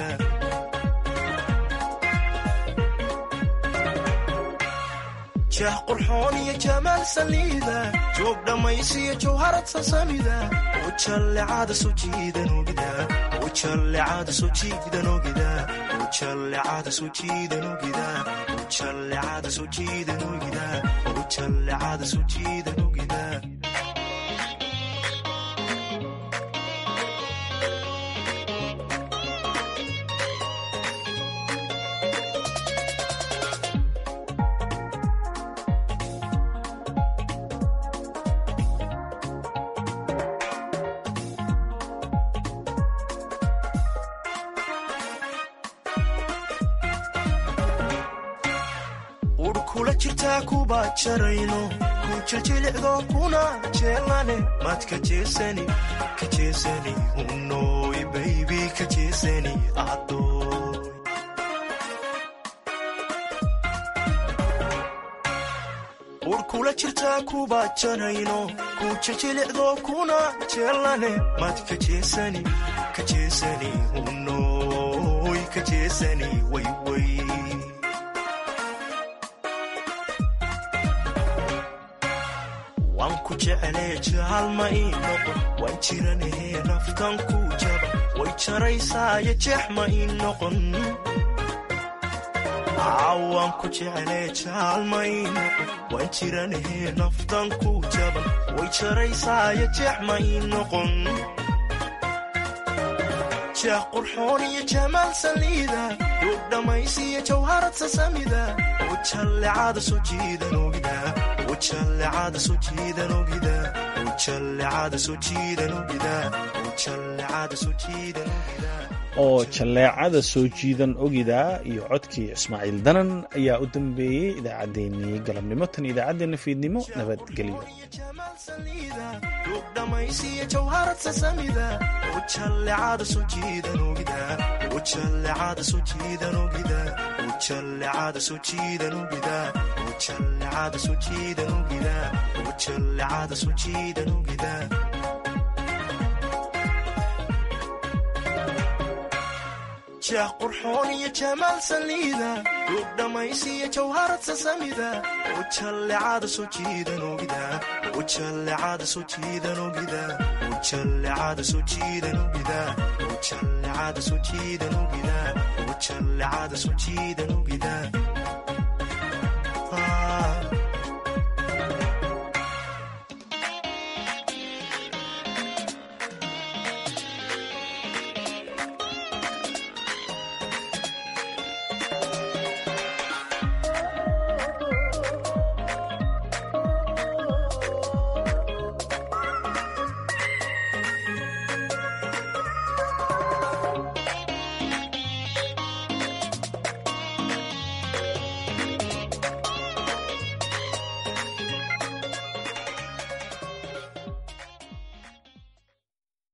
jah qurxoon iyo jamaal saliida joog dhammaysiya jawharata samida oo jallecada soo jiidan ogida jallecada soo jiidan ogida jallecada soo jiidan ogida jallecada soo jiidan ogida jallecada soo jiidan ogida kuba jarayno ku jiljilicdo kuna jeelane mad ka jeesani unoy baby ka jeesani adoy urkula jirtaa kuba jarayno ku jiljilicdo kuna jeelane mad ka jeesani unoy ka jeesani wayway jeclee jaalma ii noqon waan jiranahee naftan ku jaba way jaraysaayo jeex ma ii noqon waan ku jeclee jaalma ii noqon waan jiranahee naftan ku jaba way jaraysaayo jeex ma ii noqon jah qurxoon iyo jamaal saliida duug dhammaysiya jawharata samida oo jallecada soo jiidan ogida jallecada soo jiidan ogida jallecada soo jiidan ogida jallecada soo jiidan ogida oo jalleecada soo jiidan ogida iyo codkii ismaaciil danan ayaa u dambeeyey idaacaddeenii galabnimo tan idaacaddeenna fiidnimo nabadgelyo dhammaysiya jawharata samida oo jallecada soo jiidan ogida jallecada soo jiidan ogida jallecada soo jiidan ogida jallecada soo jiidan ogida jallecada soo jiidan ogida jah qurxoon iyo jamaal saliida duug dhammaysiya jawharata samida oo jallecada soo jiidan ogida jallecada soo jiidan ogida jallecada soo jiidan ogida jallecada soo jiidan ogida jallecada soo jiidan ogida